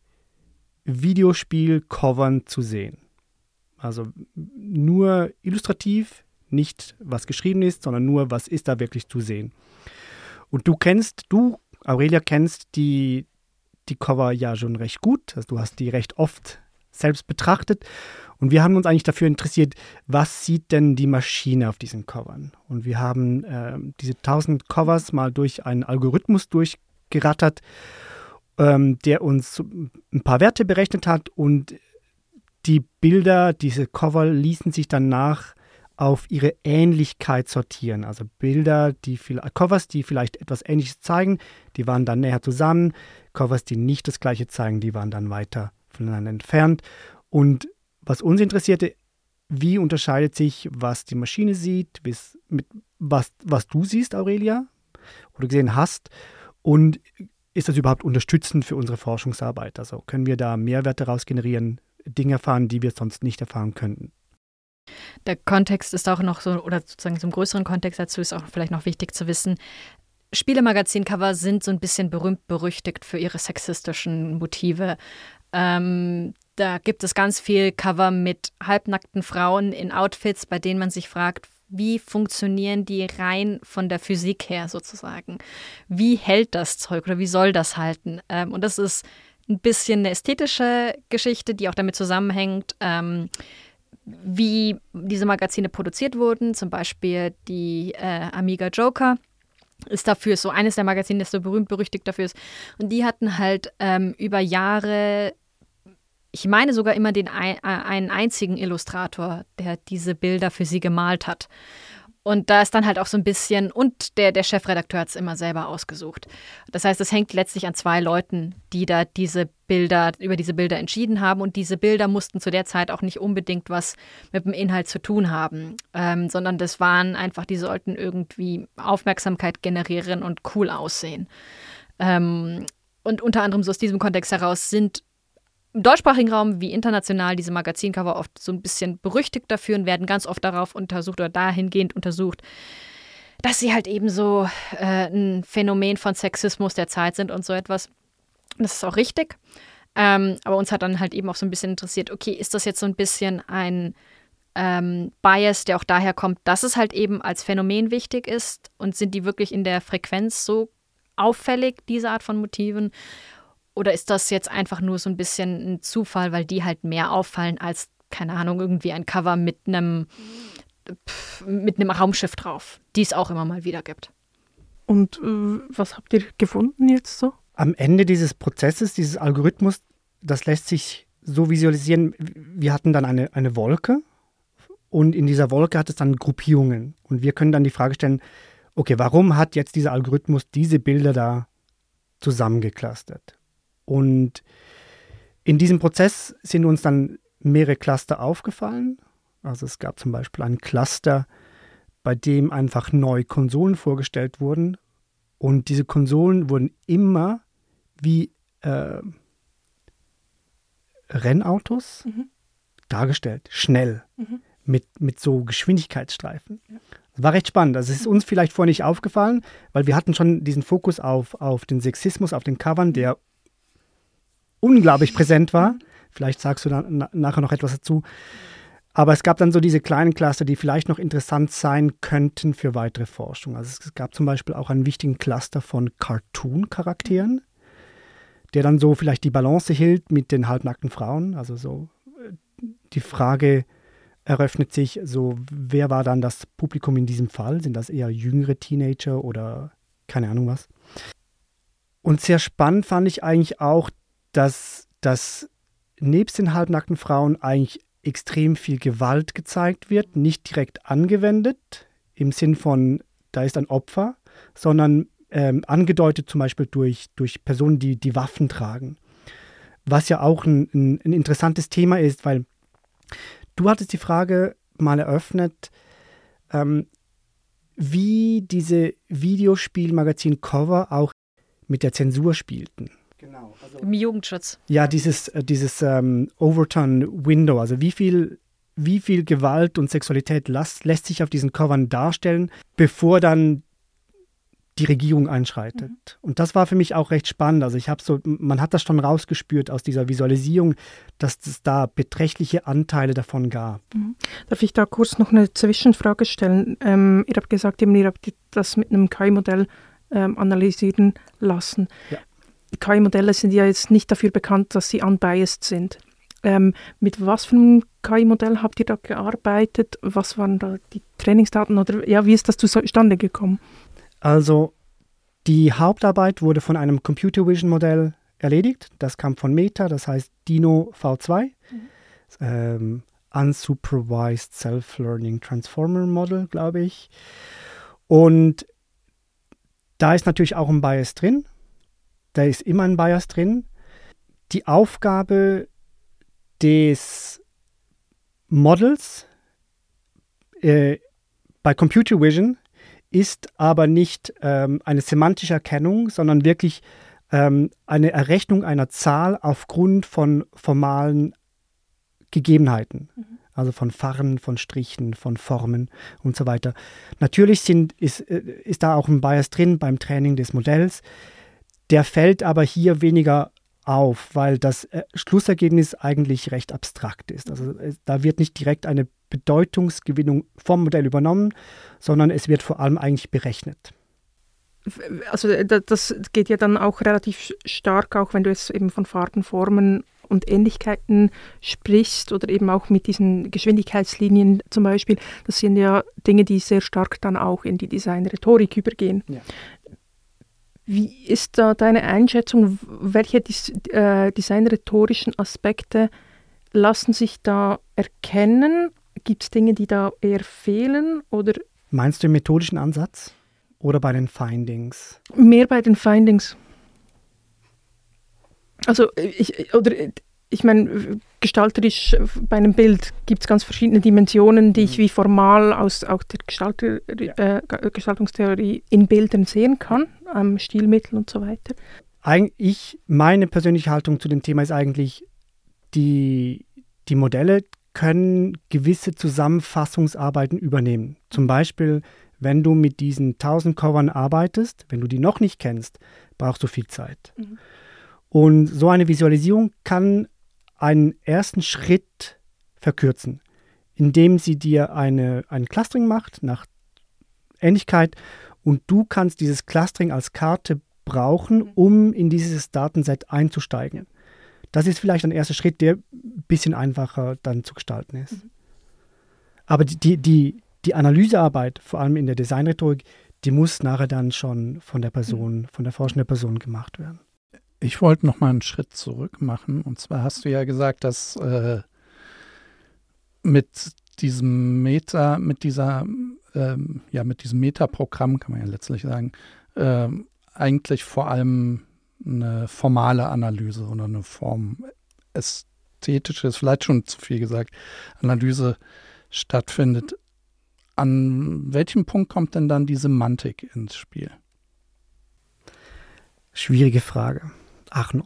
Videospiel-Covern zu sehen. Also nur illustrativ, nicht was geschrieben ist, sondern nur, was ist da wirklich zu sehen. Und du kennst, du, Aurelia, kennst die, die Cover ja schon recht gut. Also du hast die recht oft selbst betrachtet. Und wir haben uns eigentlich dafür interessiert, was sieht denn die Maschine auf diesen Covern? Und wir haben äh, diese tausend Covers mal durch einen Algorithmus durchgerattert, ähm, der uns ein paar Werte berechnet hat. Und die Bilder, diese Cover ließen sich danach auf ihre Ähnlichkeit sortieren. Also Bilder, die Covers, die vielleicht etwas Ähnliches zeigen, die waren dann näher zusammen. Covers, die nicht das Gleiche zeigen, die waren dann weiter voneinander entfernt. Und was uns interessierte, wie unterscheidet sich, was die Maschine sieht, bis, mit was, was du siehst, Aurelia, oder gesehen hast, und ist das überhaupt unterstützend für unsere Forschungsarbeit? Also können wir da Mehrwerte daraus generieren, Dinge erfahren, die wir sonst nicht erfahren könnten? Der Kontext ist auch noch so, oder sozusagen zum größeren Kontext dazu ist auch vielleicht noch wichtig zu wissen, Spielemagazin-Cover sind so ein bisschen berühmt-berüchtigt für ihre sexistischen Motive. Ähm, da gibt es ganz viel Cover mit halbnackten Frauen in Outfits, bei denen man sich fragt, wie funktionieren die rein von der Physik her sozusagen? Wie hält das Zeug oder wie soll das halten? Ähm, und das ist ein bisschen eine ästhetische Geschichte, die auch damit zusammenhängt, ähm, wie diese Magazine produziert wurden. Zum Beispiel die äh, Amiga Joker ist dafür so eines der Magazine, das so berühmt-berüchtigt dafür ist. Und die hatten halt ähm, über Jahre, ich meine sogar immer den ein, äh, einen einzigen Illustrator, der diese Bilder für sie gemalt hat. Und da ist dann halt auch so ein bisschen, und der, der Chefredakteur hat es immer selber ausgesucht. Das heißt, es hängt letztlich an zwei Leuten, die da diese Bilder, über diese Bilder entschieden haben. Und diese Bilder mussten zu der Zeit auch nicht unbedingt was mit dem Inhalt zu tun haben, ähm, sondern das waren einfach, die sollten irgendwie Aufmerksamkeit generieren und cool aussehen. Ähm, und unter anderem so aus diesem Kontext heraus sind im deutschsprachigen Raum wie international diese Magazincover oft so ein bisschen berüchtigt dafür und werden ganz oft darauf untersucht oder dahingehend untersucht, dass sie halt eben so äh, ein Phänomen von Sexismus der Zeit sind und so etwas. Das ist auch richtig. Ähm, aber uns hat dann halt eben auch so ein bisschen interessiert, okay, ist das jetzt so ein bisschen ein ähm, Bias, der auch daher kommt, dass es halt eben als Phänomen wichtig ist und sind die wirklich in der Frequenz so auffällig, diese Art von Motiven? Oder ist das jetzt einfach nur so ein bisschen ein Zufall, weil die halt mehr auffallen als, keine Ahnung, irgendwie ein Cover mit einem, mit einem Raumschiff drauf, die es auch immer mal wieder gibt. Und äh, was habt ihr gefunden jetzt so? Am Ende dieses Prozesses, dieses Algorithmus, das lässt sich so visualisieren, wir hatten dann eine, eine Wolke und in dieser Wolke hat es dann Gruppierungen. Und wir können dann die Frage stellen, okay, warum hat jetzt dieser Algorithmus diese Bilder da zusammengeclustert? Und in diesem Prozess sind uns dann mehrere Cluster aufgefallen. Also es gab zum Beispiel ein Cluster, bei dem einfach neue Konsolen vorgestellt wurden. Und diese Konsolen wurden immer wie äh, Rennautos mhm. dargestellt, schnell, mhm. mit, mit so Geschwindigkeitsstreifen. Ja. Das war recht spannend. Also es ist uns vielleicht vorher nicht aufgefallen, weil wir hatten schon diesen Fokus auf, auf den Sexismus, auf den Covern, der unglaublich präsent war. Vielleicht sagst du dann na- nachher noch etwas dazu. Aber es gab dann so diese kleinen Cluster, die vielleicht noch interessant sein könnten für weitere Forschung. Also es gab zum Beispiel auch einen wichtigen Cluster von Cartoon-Charakteren, der dann so vielleicht die Balance hielt mit den halbnackten Frauen. Also so die Frage eröffnet sich, so wer war dann das Publikum in diesem Fall? Sind das eher jüngere Teenager oder keine Ahnung was? Und sehr spannend fand ich eigentlich auch, dass, dass nebst den halbnackten Frauen eigentlich extrem viel Gewalt gezeigt wird, nicht direkt angewendet, im Sinn von, da ist ein Opfer, sondern ähm, angedeutet zum Beispiel durch, durch Personen, die die Waffen tragen. Was ja auch ein, ein, ein interessantes Thema ist, weil du hattest die Frage mal eröffnet, ähm, wie diese Videospielmagazin-Cover auch mit der Zensur spielten. Genau. Also, Im Jugendschutz. ja, dieses, äh, dieses ähm, Overton-Window, also wie viel, wie viel Gewalt und Sexualität las, lässt sich auf diesen Covern darstellen, bevor dann die Regierung einschreitet. Mhm. Und das war für mich auch recht spannend. Also ich habe so, man hat das schon rausgespürt aus dieser Visualisierung, dass es da beträchtliche Anteile davon gab. Mhm. Darf ich da kurz noch eine Zwischenfrage stellen? Ähm, ihr habt gesagt, ihr habt das mit einem K I-Modell ähm, analysieren lassen. Ja. K I-Modelle sind ja jetzt nicht dafür bekannt, dass sie unbiased sind. Ähm, mit was für einem K I-Modell habt ihr da gearbeitet? Was waren da die Trainingsdaten? Oder ja, wie ist das zustande gekommen? Also die Hauptarbeit wurde von einem Computer Vision Modell erledigt. Das kam von Meta, das heißt Dino V zwei. Mhm. Ähm, Unsupervised Self-Learning Transformer Model, glaube ich. Und da ist natürlich auch ein Bias drin. Da ist immer ein Bias drin. Die Aufgabe des Models äh, bei Computer Vision ist aber nicht ähm, eine semantische Erkennung, sondern wirklich ähm, eine Errechnung einer Zahl aufgrund von formalen Gegebenheiten. Mhm. Also von Farben, von Strichen, von Formen und so weiter. Natürlich sind, ist, ist da auch ein Bias drin beim Training des Modells. Der fällt aber hier weniger auf, weil das äh, Schlussergebnis eigentlich recht abstrakt ist. Also äh, da wird nicht direkt eine Bedeutungsgewinnung vom Modell übernommen, sondern es wird vor allem eigentlich berechnet. Also das geht ja dann auch relativ stark, auch wenn du jetzt eben von Farben, Formen und Ähnlichkeiten sprichst oder eben auch mit diesen Geschwindigkeitslinien zum Beispiel. Das sind ja Dinge, die sehr stark dann auch in die Designrhetorik übergehen. Ja. Wie ist da deine Einschätzung? Welche Dis- äh, designrhetorischen Aspekte lassen sich da erkennen? Gibt es Dinge, die da eher fehlen? Oder? Meinst du im methodischen Ansatz oder bei den Findings? Mehr bei den Findings. Also ich, oder ich meine, gestalterisch bei einem Bild gibt es ganz verschiedene Dimensionen, die mhm. ich wie formal aus auch der Gestalter, ja. äh, Gestaltungstheorie in Bildern sehen kann, ähm, Stilmittel und so weiter. Ich, meine persönliche Haltung zu dem Thema ist eigentlich, die, die Modelle können gewisse Zusammenfassungsarbeiten übernehmen. Zum Beispiel, wenn du mit diesen tausend Covern arbeitest, wenn du die noch nicht kennst, brauchst du viel Zeit. Mhm. Und so eine Visualisierung kann einen ersten Schritt verkürzen, indem sie dir eine, ein Clustering macht nach Ähnlichkeit und du kannst dieses Clustering als Karte brauchen, um in dieses Datenset einzusteigen. Das ist vielleicht ein erster Schritt, der ein bisschen einfacher dann zu gestalten ist. Mhm. Aber die, die, die Analysearbeit, vor allem in der Designrhetorik, die muss nachher dann schon von der Person, mhm. von der forschenden Person gemacht werden. Ich wollte noch mal einen Schritt zurück machen. Und zwar hast du ja gesagt, dass äh, mit diesem Meta, mit dieser, ähm, ja, mit diesem Meta-Programm, kann man ja letztlich sagen, äh, eigentlich vor allem eine formale Analyse oder eine Form ästhetische, ist vielleicht schon zu viel gesagt, Analyse stattfindet. An welchem Punkt kommt denn dann die Semantik ins Spiel? Schwierige Frage. Arno.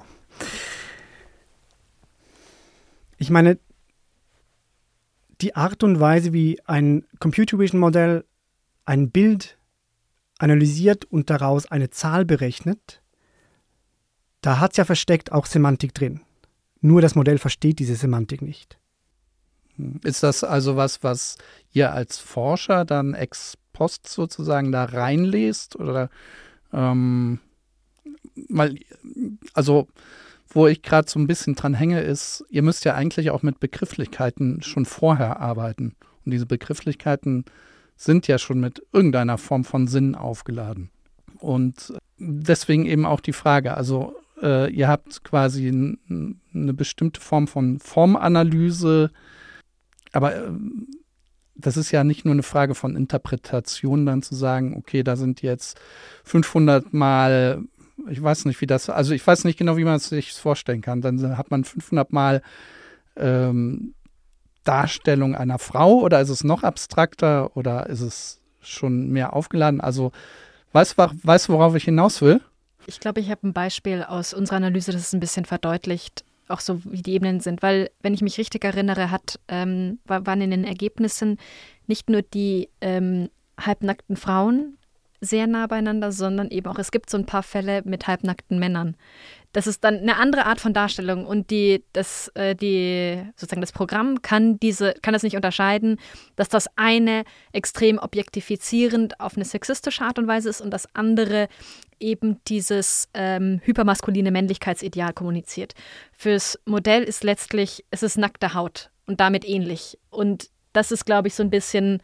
Ich meine, die Art und Weise, wie ein Computer Vision Modell ein Bild analysiert und daraus eine Zahl berechnet, da hat es ja versteckt auch Semantik drin. Nur das Modell versteht diese Semantik nicht. Ist das also was, was ihr als Forscher dann ex post sozusagen da reinlest? Oder ähm, weil, also wo ich gerade so ein bisschen dran hänge, ist, ihr müsst ja eigentlich auch mit Begrifflichkeiten schon vorher arbeiten. Und diese Begrifflichkeiten sind ja schon mit irgendeiner Form von Sinn aufgeladen. Und deswegen eben auch die Frage, also äh, ihr habt quasi n- eine bestimmte Form von Formanalyse, aber äh, das ist ja nicht nur eine Frage von Interpretation, dann zu sagen, okay, da sind jetzt fünfhundert Mal, ich weiß nicht, wie das, also ich weiß nicht genau, wie man es sich vorstellen kann, dann hat man fünfhundert Mal ähm, Darstellung einer Frau oder ist es noch abstrakter oder ist es schon mehr aufgeladen? Also weißt du, weißt, worauf ich hinaus will? Ich glaube, ich habe ein Beispiel aus unserer Analyse, das es ein bisschen verdeutlicht, auch so wie die Ebenen sind. Weil, wenn ich mich richtig erinnere, hat, ähm, waren in den Ergebnissen nicht nur die ähm, halbnackten Frauen sehr nah beieinander, sondern eben auch, es gibt so ein paar Fälle mit halbnackten Männern. Das ist dann eine andere Art von Darstellung und die, das, äh, die, sozusagen das Programm kann diese, kann das nicht unterscheiden, dass das eine extrem objektifizierend auf eine sexistische Art und Weise ist und das andere eben dieses ähm, hypermaskuline Männlichkeitsideal kommuniziert. Fürs Modell ist letztlich, es ist nackte Haut und damit ähnlich. Und das ist, glaube ich, so ein bisschen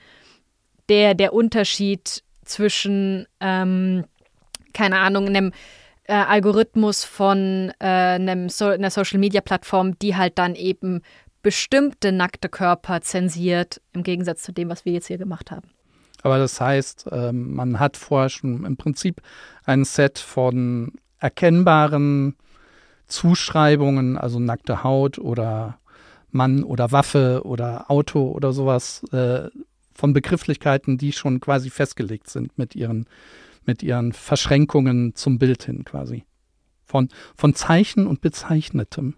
der, der Unterschied zwischen, ähm, keine Ahnung, einem äh, Algorithmus von äh, einem so- einer Social-Media-Plattform, die halt dann eben bestimmte nackte Körper zensiert, im Gegensatz zu dem, was wir jetzt hier gemacht haben. Aber das heißt, ähm, man hat vorher schon im Prinzip ein Set von erkennbaren Zuschreibungen, also nackte Haut oder Mann oder Waffe oder Auto oder sowas, äh, von Begrifflichkeiten, die schon quasi festgelegt sind mit ihren, mit ihren Verschränkungen zum Bild hin quasi. Von, von Zeichen und Bezeichnetem.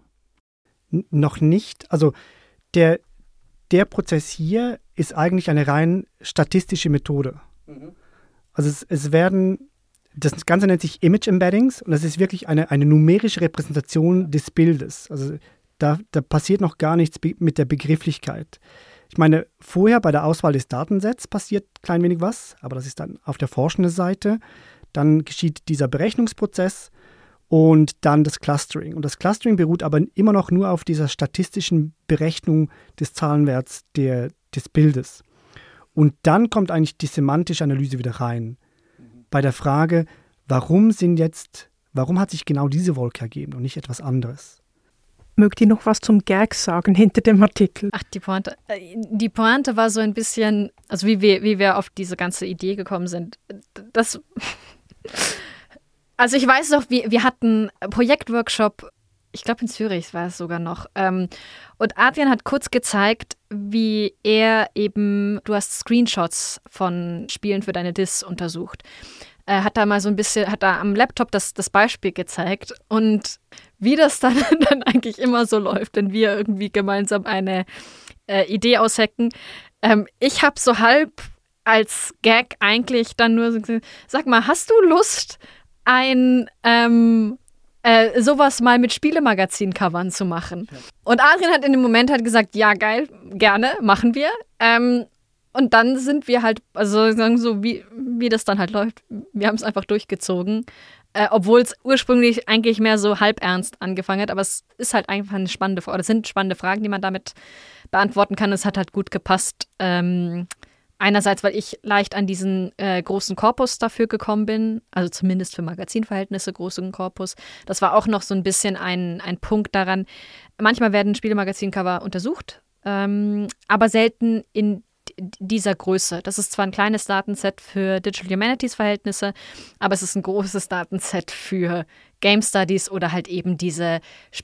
N- noch nicht. Also der, der Prozess hier ist eigentlich eine rein statistische Methode. Mhm. Also es, es werden, das Ganze nennt sich Image Embeddings und das ist wirklich eine, eine numerische Repräsentation des Bildes. Also da, da passiert noch gar nichts be- mit der Begrifflichkeit. Ich meine, vorher bei der Auswahl des Datensets passiert klein wenig was, aber das ist dann auf der forschenden Seite. Dann geschieht dieser Berechnungsprozess und dann das Clustering. Und das Clustering beruht aber immer noch nur auf dieser statistischen Berechnung des Zahlenwerts der, des Bildes. Und dann kommt eigentlich die semantische Analyse wieder rein. Mhm. Bei der Frage, warum sind jetzt, warum hat sich genau diese Wolke ergeben und nicht etwas anderes? Mögt ihr noch was zum Gag sagen hinter dem Artikel? Ach, die Pointe. Die Pointe war so ein bisschen, also wie wir, wie wir auf diese ganze Idee gekommen sind. Das, also ich weiß noch, wir, wir hatten einen Projektworkshop, ich glaube in Zürich war es sogar noch. Ähm, und Adrian hat kurz gezeigt, wie er eben, du hast Screenshots von Spielen für deine Dis untersucht. Er hat da mal so ein bisschen, hat da am Laptop das, das Beispiel gezeigt und wie das dann, dann eigentlich immer so läuft, wenn wir irgendwie gemeinsam eine äh, Idee aushacken. Ähm, ich habe so halb als Gag eigentlich dann nur so gesagt, sag mal, hast du Lust, ein ähm, äh, sowas mal mit Spielemagazin-Covern zu machen? Ja. Und Adrian hat in dem Moment halt gesagt, ja geil, gerne, machen wir. Ähm, Und dann sind wir halt, also sagen so, wie, wie das dann halt läuft, wir haben es einfach durchgezogen, äh, obwohl es ursprünglich eigentlich mehr so halb ernst angefangen hat, aber es ist halt einfach eine spannende Frage, oder es sind spannende Fragen, die man damit beantworten kann. Es hat halt gut gepasst. Ähm, einerseits, weil ich leicht an diesen äh, großen Korpus dafür gekommen bin, also zumindest für Magazinverhältnisse großen Korpus. Das war auch noch so ein bisschen ein, ein Punkt daran. Manchmal werden Spielemagazin-Cover untersucht, ähm, aber selten in dieser Größe. Das ist zwar ein kleines Datenset für Digital Humanities-Verhältnisse, aber es ist ein großes Datenset für Game Studies oder halt eben diese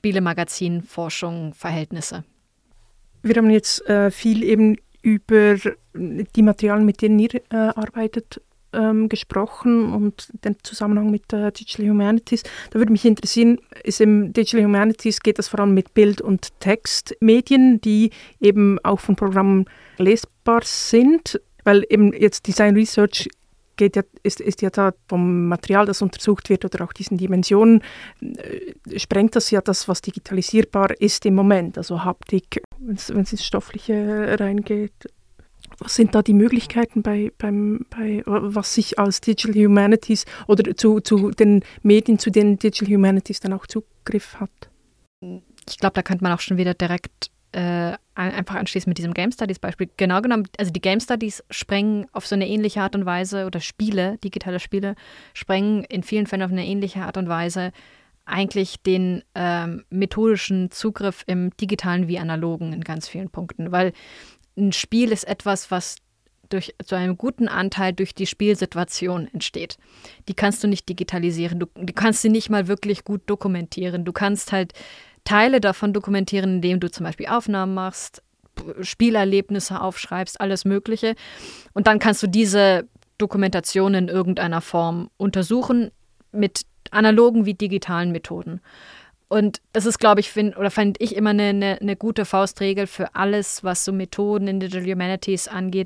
Spielemagazin-Forschung-Verhältnisse. Wir haben jetzt äh, viel eben über die Materialien, mit denen ihr äh, arbeitet, ähm, gesprochen und den Zusammenhang mit äh, Digital Humanities. Da würde mich interessieren, ist im Digital Humanities geht das vor allem mit Bild- und Textmedien, die eben auch von Programmen lesbar sind, weil eben jetzt Design Research geht ja, ist, ist ja da vom Material, das untersucht wird oder auch diesen Dimensionen, äh, sprengt das ja das, was digitalisierbar ist im Moment, also Haptik, wenn es ins Stoffliche reingeht. Was sind da die Möglichkeiten bei, beim, bei was sich als Digital Humanities oder zu, zu den Medien, zu denen Digital Humanities dann auch Zugriff hat? Ich glaube, da könnte man auch schon wieder direkt äh, einfach anschließen mit diesem Game Studies Beispiel. Genau genommen, also die Game Studies sprengen auf so eine ähnliche Art und Weise, oder Spiele, digitale Spiele, sprengen in vielen Fällen auf eine ähnliche Art und Weise eigentlich den ähm, methodischen Zugriff im digitalen wie analogen in ganz vielen Punkten, weil ein Spiel ist etwas, was durch, zu einem guten Anteil durch die Spielsituation entsteht. Die kannst du nicht digitalisieren, du, du kannst sie nicht mal wirklich gut dokumentieren. Du kannst halt Teile davon dokumentieren, indem du zum Beispiel Aufnahmen machst, Spielerlebnisse aufschreibst, alles Mögliche. Und dann kannst du diese Dokumentation in irgendeiner Form untersuchen mit analogen wie digitalen Methoden. Und das ist, glaube ich, find, oder fand ich immer eine, eine, eine gute Faustregel für alles, was so Methoden in Digital Humanities angeht.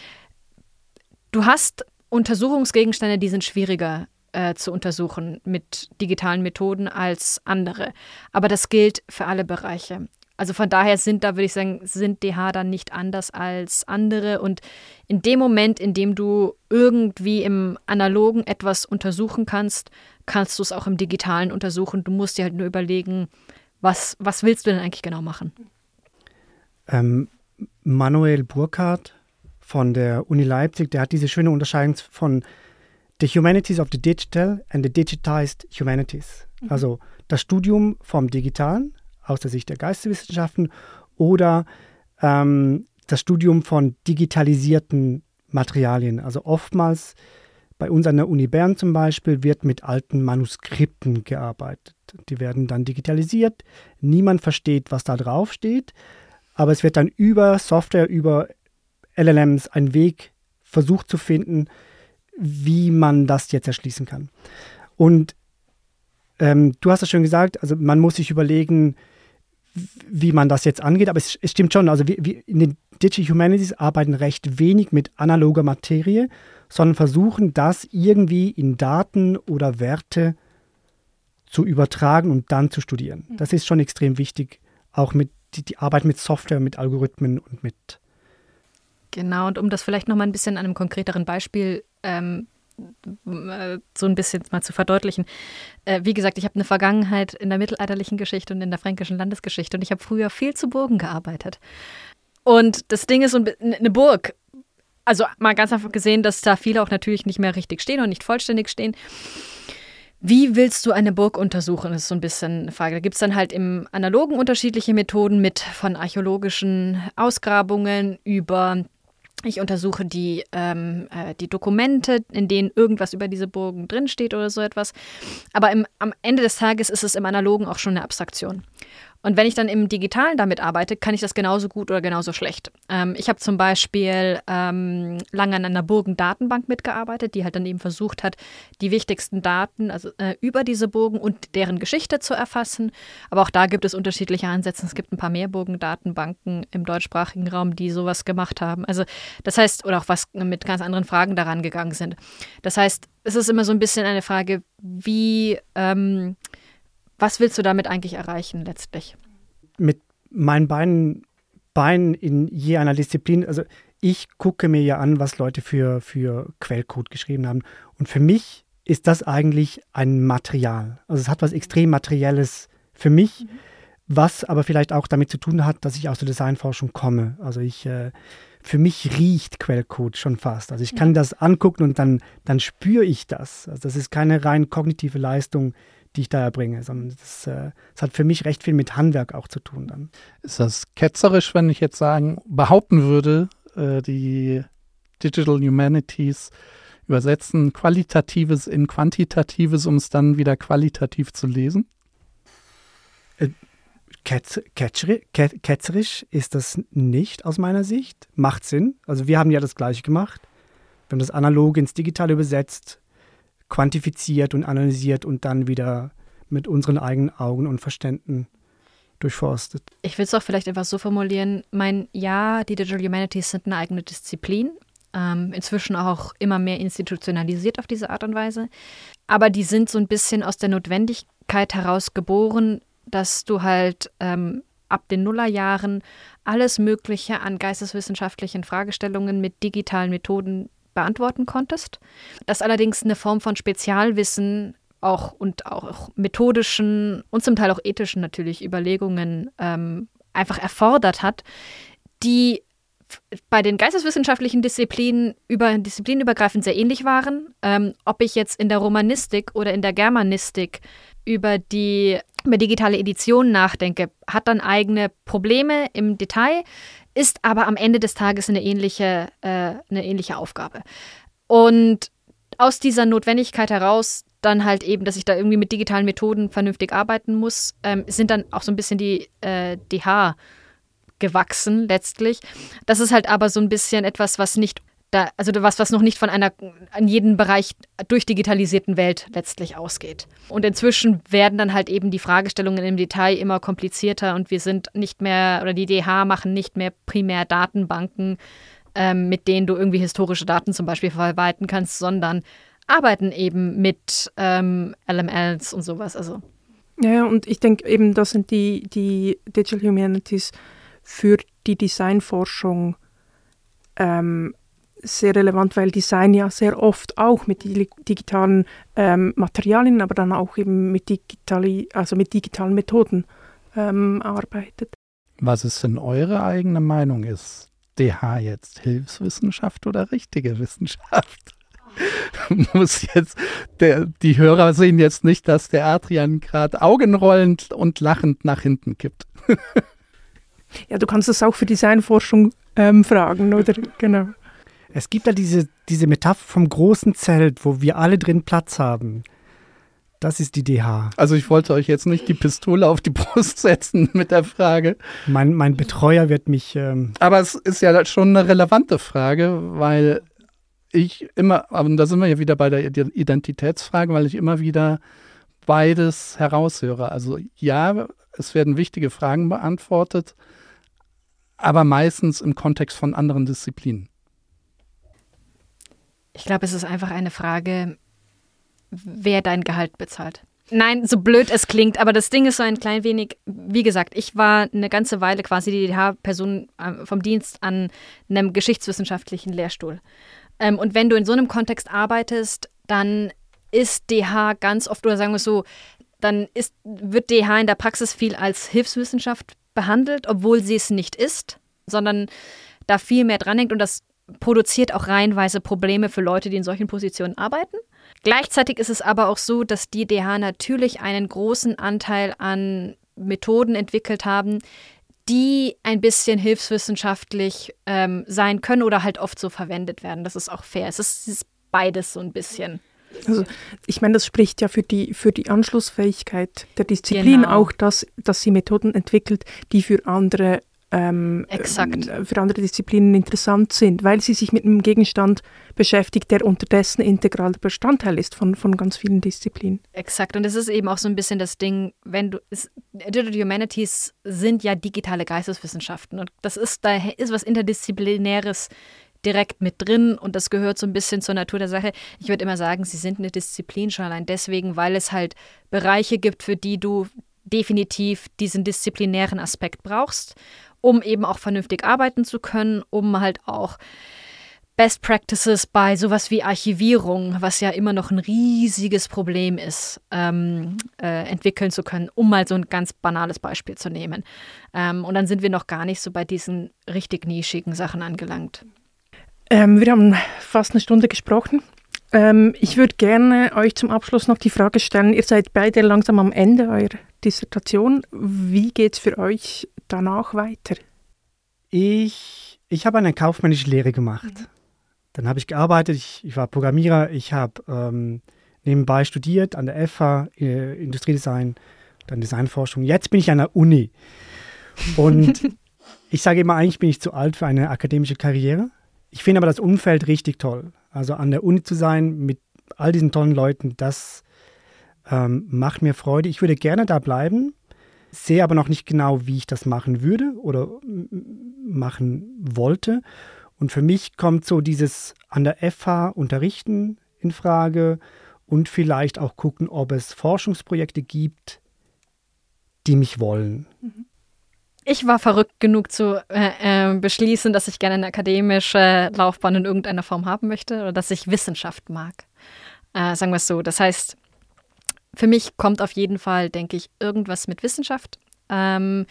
Du hast Untersuchungsgegenstände, die sind schwieriger äh, zu untersuchen mit digitalen Methoden als andere. Aber das gilt für alle Bereiche. Also von daher sind da, würde ich sagen, sind D H dann nicht anders als andere. Und in dem Moment, in dem du irgendwie im Analogen etwas untersuchen kannst, kannst du es auch im Digitalen untersuchen. Du musst dir halt nur überlegen, was, was willst du denn eigentlich genau machen? Ähm, Manuel Burkhardt von der Uni Leipzig, der hat diese schöne Unterscheidung von the humanities of the digital and the digitized humanities. Mhm. Also das Studium vom Digitalen aus der Sicht der Geisteswissenschaften oder ähm, das Studium von digitalisierten Materialien. Also oftmals bei uns an der Uni Bern zum Beispiel wird mit alten Manuskripten gearbeitet. Die werden dann digitalisiert. Niemand versteht, was da drauf steht, aber es wird dann über Software, über L L Ms ein Weg versucht zu finden, wie man das jetzt erschließen kann. Und ähm, du hast es schon gesagt, also man muss sich überlegen, wie man das jetzt angeht, aber es, es stimmt schon, also wir, wir in den Digital Humanities arbeiten recht wenig mit analoger Materie, sondern versuchen, das irgendwie in Daten oder Werte zu übertragen und dann zu studieren. Das ist schon extrem wichtig, auch mit die, die Arbeit mit Software, mit Algorithmen und mit... Genau, und um das vielleicht noch mal ein bisschen an einem konkreteren Beispiel ähm, so ein bisschen mal zu verdeutlichen. Äh, wie gesagt, ich habe eine Vergangenheit in der mittelalterlichen Geschichte und in der fränkischen Landesgeschichte und ich habe früher viel zu Burgen gearbeitet. Und das Ding ist, so eine Burg, also mal ganz einfach gesehen, dass da viele auch natürlich nicht mehr richtig stehen und nicht vollständig stehen. Wie willst du eine Burg untersuchen, ist so ein bisschen eine Frage. Da gibt es dann halt im Analogen unterschiedliche Methoden mit von archäologischen Ausgrabungen über ich untersuche die, ähm, äh, die Dokumente, in denen irgendwas über diese Burgen drinsteht oder so etwas. Aber im, am Ende des Tages ist es im Analogen auch schon eine Abstraktion. Und wenn ich dann im Digitalen damit arbeite, kann ich das genauso gut oder genauso schlecht. Ähm, ich habe zum Beispiel ähm, lange an einer Burgendatenbank mitgearbeitet, die halt dann eben versucht hat, die wichtigsten Daten also äh, über diese Burgen und deren Geschichte zu erfassen. Aber auch da gibt es unterschiedliche Ansätze. Es gibt ein paar mehr Burgendatenbanken im deutschsprachigen Raum, die sowas gemacht haben. Also das heißt, oder auch was mit ganz anderen Fragen daran gegangen sind. Das heißt, es ist immer so ein bisschen eine Frage, wie... Ähm, Was willst du damit eigentlich erreichen letztlich? Mit meinen beiden Beinen in je einer Disziplin, also ich gucke mir ja an, was Leute für, für Quellcode geschrieben haben. Und für mich ist das eigentlich ein Material. Also es hat was extrem Materielles für mich, mhm. was aber vielleicht auch damit zu tun hat, dass ich aus der Designforschung komme. Also ich, äh, für mich riecht Quellcode schon fast. Also ich kann mhm. das angucken und dann, dann spüre ich das. Also das ist keine rein kognitive Leistung, die ich da erbringe, sondern das, äh, das hat für mich recht viel mit Handwerk auch zu tun dann. Ist das ketzerisch, wenn ich jetzt sagen, behaupten würde, äh, die Digital Humanities übersetzen Qualitatives in Quantitatives, um es dann wieder qualitativ zu lesen? Äh, ketz, ketzeri, ket, ketzerisch ist das nicht aus meiner Sicht. Macht Sinn. Also wir haben ja das Gleiche gemacht. Wir haben das analog ins Digitale übersetzt, quantifiziert und analysiert und dann wieder mit unseren eigenen Augen und Verständen durchforstet. Ich will es auch vielleicht etwas so formulieren, mein ja, die Digital Humanities sind eine eigene Disziplin, ähm, inzwischen auch immer mehr institutionalisiert auf diese Art und Weise, aber die sind so ein bisschen aus der Notwendigkeit heraus geboren, dass du halt ähm, ab den Nullerjahren alles Mögliche an geisteswissenschaftlichen Fragestellungen mit digitalen Methoden beantworten konntest. Das allerdings eine Form von Spezialwissen auch und auch methodischen und zum Teil auch ethischen natürlich Überlegungen ähm, einfach erfordert hat, die bei den geisteswissenschaftlichen Disziplinen über disziplinübergreifend sehr ähnlich waren. Ähm, ob ich jetzt in der Romanistik oder in der Germanistik über die über digitale Edition nachdenke, hat dann eigene Probleme im Detail, ist aber am Ende des Tages eine ähnliche, äh, eine ähnliche Aufgabe. Und aus dieser Notwendigkeit heraus dann halt eben, dass ich da irgendwie mit digitalen Methoden vernünftig arbeiten muss, ähm, sind dann auch so ein bisschen die äh, D H gewachsen letztlich. Das ist halt aber so ein bisschen etwas, was nicht Da, also was, was noch nicht von einer an jeden Bereich durchdigitalisierten Welt letztlich ausgeht. Und inzwischen werden dann halt eben die Fragestellungen im Detail immer komplizierter und wir sind nicht mehr, oder die D H machen nicht mehr primär Datenbanken, ähm, mit denen du irgendwie historische Daten zum Beispiel verwalten kannst, sondern arbeiten eben mit ähm, L M Ls und sowas. Also. Ja, und ich denke eben, das sind die, die Digital Humanities für die Designforschung ähm, sehr relevant, weil Design ja sehr oft auch mit digitalen ähm, Materialien, aber dann auch eben mit, digitali- also mit digitalen Methoden ähm, arbeitet. Was ist denn eure eigene Meinung? Ist D H jetzt Hilfswissenschaft oder richtige Wissenschaft? Muss jetzt der, die Hörer sehen jetzt nicht, dass der Adrian gerade augenrollend und lachend nach hinten kippt. Ja, du kannst das auch für Designforschung ähm, fragen, oder? Genau. Es gibt ja diese, diese Metapher vom großen Zelt, wo wir alle drin Platz haben. Das ist die D H. Also ich wollte euch jetzt nicht die Pistole auf die Brust setzen mit der Frage. Mein, mein Betreuer wird mich... Ähm Aber es ist ja schon eine relevante Frage, weil ich immer, aber da sind wir ja wieder bei der Identitätsfrage, weil ich immer wieder beides heraushöre. Also ja, es werden wichtige Fragen beantwortet, aber meistens im Kontext von anderen Disziplinen. Ich glaube, es ist einfach eine Frage, wer dein Gehalt bezahlt. Nein, so blöd es klingt, aber das Ding ist so ein klein wenig, wie gesagt, ich war eine ganze Weile quasi die D H-Person vom Dienst an einem geschichtswissenschaftlichen Lehrstuhl. Und wenn du in so einem Kontext arbeitest, dann ist D H ganz oft, oder sagen wir es so, dann ist, wird D H in der Praxis viel als Hilfswissenschaft behandelt, obwohl sie es nicht ist, sondern da viel mehr dran hängt und das produziert auch reihenweise Probleme für Leute, die in solchen Positionen arbeiten. Gleichzeitig ist es aber auch so, dass die D H natürlich einen großen Anteil an Methoden entwickelt haben, die ein bisschen hilfswissenschaftlich ähm, sein können oder halt oft so verwendet werden. Das ist auch fair. Es ist, es ist beides so ein bisschen. Also ich meine, das spricht ja für die, für die Anschlussfähigkeit der Disziplin Genau. auch, dass, dass sie Methoden entwickelt, die für andere, ähm, Exakt. äh, für andere Disziplinen interessant sind, weil sie sich mit einem Gegenstand beschäftigt, der unterdessen integraler Bestandteil ist von, von ganz vielen Disziplinen. Exakt. Und es ist eben auch so ein bisschen das Ding, wenn du, es, Digital Humanities sind ja digitale Geisteswissenschaften und das ist, da ist was Interdisziplinäres direkt mit drin und das gehört so ein bisschen zur Natur der Sache. Ich würde immer sagen, sie sind eine Disziplin schon allein deswegen, weil es halt Bereiche gibt, für die du definitiv diesen disziplinären Aspekt brauchst, um eben auch vernünftig arbeiten zu können, um halt auch Best Practices bei sowas wie Archivierung, was ja immer noch ein riesiges Problem ist, ähm, äh, entwickeln zu können, um mal so ein ganz banales Beispiel zu nehmen. Ähm, und dann sind wir noch gar nicht so bei diesen richtig nischigen Sachen angelangt. Ähm, wir haben fast eine Stunde gesprochen. Ähm, ich würde gerne euch zum Abschluss noch die Frage stellen, ihr seid beide langsam am Ende eurer Dissertation. Wie geht es für euch danach weiter? Ich, ich habe eine kaufmännische Lehre gemacht. Mhm. Dann habe ich gearbeitet, ich, ich war Programmierer, ich habe ähm, nebenbei studiert an der F H, äh, Industriedesign, dann Designforschung. Jetzt bin ich an der Uni. Und ich sage immer, eigentlich bin ich zu alt für eine akademische Karriere. Ich finde aber das Umfeld richtig toll. Also an der Uni zu sein mit all diesen tollen Leuten, das ähm, macht mir Freude. Ich würde gerne da bleiben, sehe aber noch nicht genau, wie ich das machen würde oder m- machen wollte. Und für mich kommt so dieses an der F H unterrichten in Frage und vielleicht auch gucken, ob es Forschungsprojekte gibt, die mich wollen. Ich war verrückt genug zu äh, äh, beschließen, dass ich gerne eine akademische Laufbahn in irgendeiner Form haben möchte oder dass ich Wissenschaft mag. Äh, sagen wir es so. Das heißt, für mich kommt auf jeden Fall, denke ich, irgendwas mit Wissenschaft. Ähm,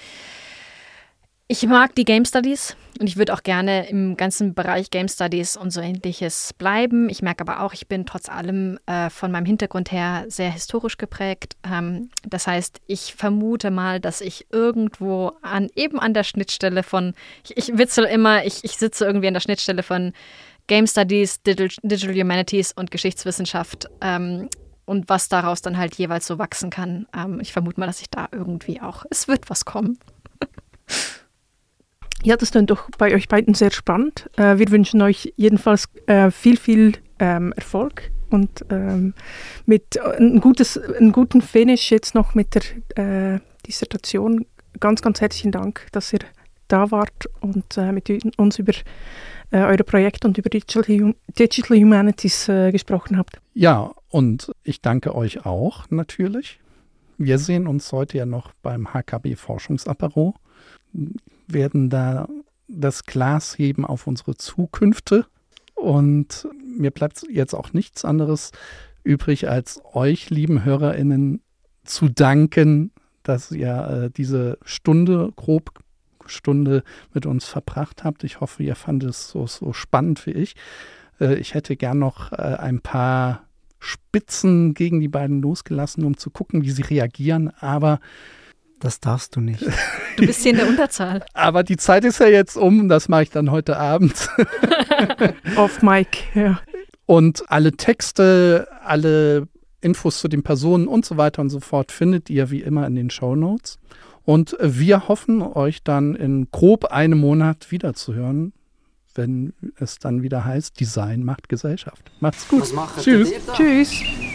ich mag die Game Studies und ich würde auch gerne im ganzen Bereich Game Studies und so Ähnliches bleiben. Ich merke aber auch, ich bin trotz allem äh, von meinem Hintergrund her sehr historisch geprägt. Ähm, das heißt, ich vermute mal, dass ich irgendwo an eben an der Schnittstelle von, ich, ich witzel immer, ich, ich sitze irgendwie an der Schnittstelle von Game Studies, Digital, Digital Humanities und Geschichtswissenschaft ähm, und was daraus dann halt jeweils so wachsen kann. Ähm, ich vermute mal, dass ich da irgendwie auch, es wird was kommen. Ja, das klingt doch bei euch beiden sehr spannend. Äh, wir wünschen euch jedenfalls äh, viel, viel ähm, Erfolg und ähm, mit ein gutes, einen guten Finish jetzt noch mit der äh, Dissertation. Ganz, ganz herzlichen Dank, dass ihr da wart und äh, mit uns über äh, eure Projekte und über Digital, Digital Humanities äh, gesprochen habt. Ja, und ich danke euch auch natürlich. Wir sehen uns heute ja noch beim H K B-Forschungsapero, werden da das Glas heben auf unsere Zukünfte. Und mir bleibt jetzt auch nichts anderes übrig, als euch, lieben HörerInnen, zu danken, dass ihr äh, diese Stunde, grob Stunde mit uns verbracht habt. Ich hoffe, ihr fandet es so, so spannend wie ich. Äh, ich hätte gern noch äh, ein paar Spitzen gegen die beiden losgelassen, um zu gucken, wie sie reagieren, aber das darfst du nicht. Du bist hier in der Unterzahl. Aber die Zeit ist ja jetzt um, das mache ich dann heute Abend. Off Mic, ja. Und alle Texte, alle Infos zu den Personen und so weiter und so fort findet ihr wie immer in den Shownotes. Und wir hoffen, euch dann in grob einem Monat wiederzuhören, wenn es dann wieder heißt, Design macht Gesellschaft. Macht's gut. Tschüss. Tschüss.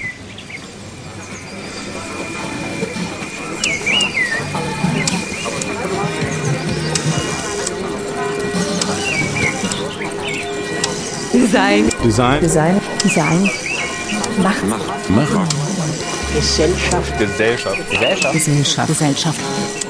Design. Design. Design. Design. Machen. Machen. Gesellschaft. Gesellschaft. Gesellschaft. Gesellschaft. Gesellschaft.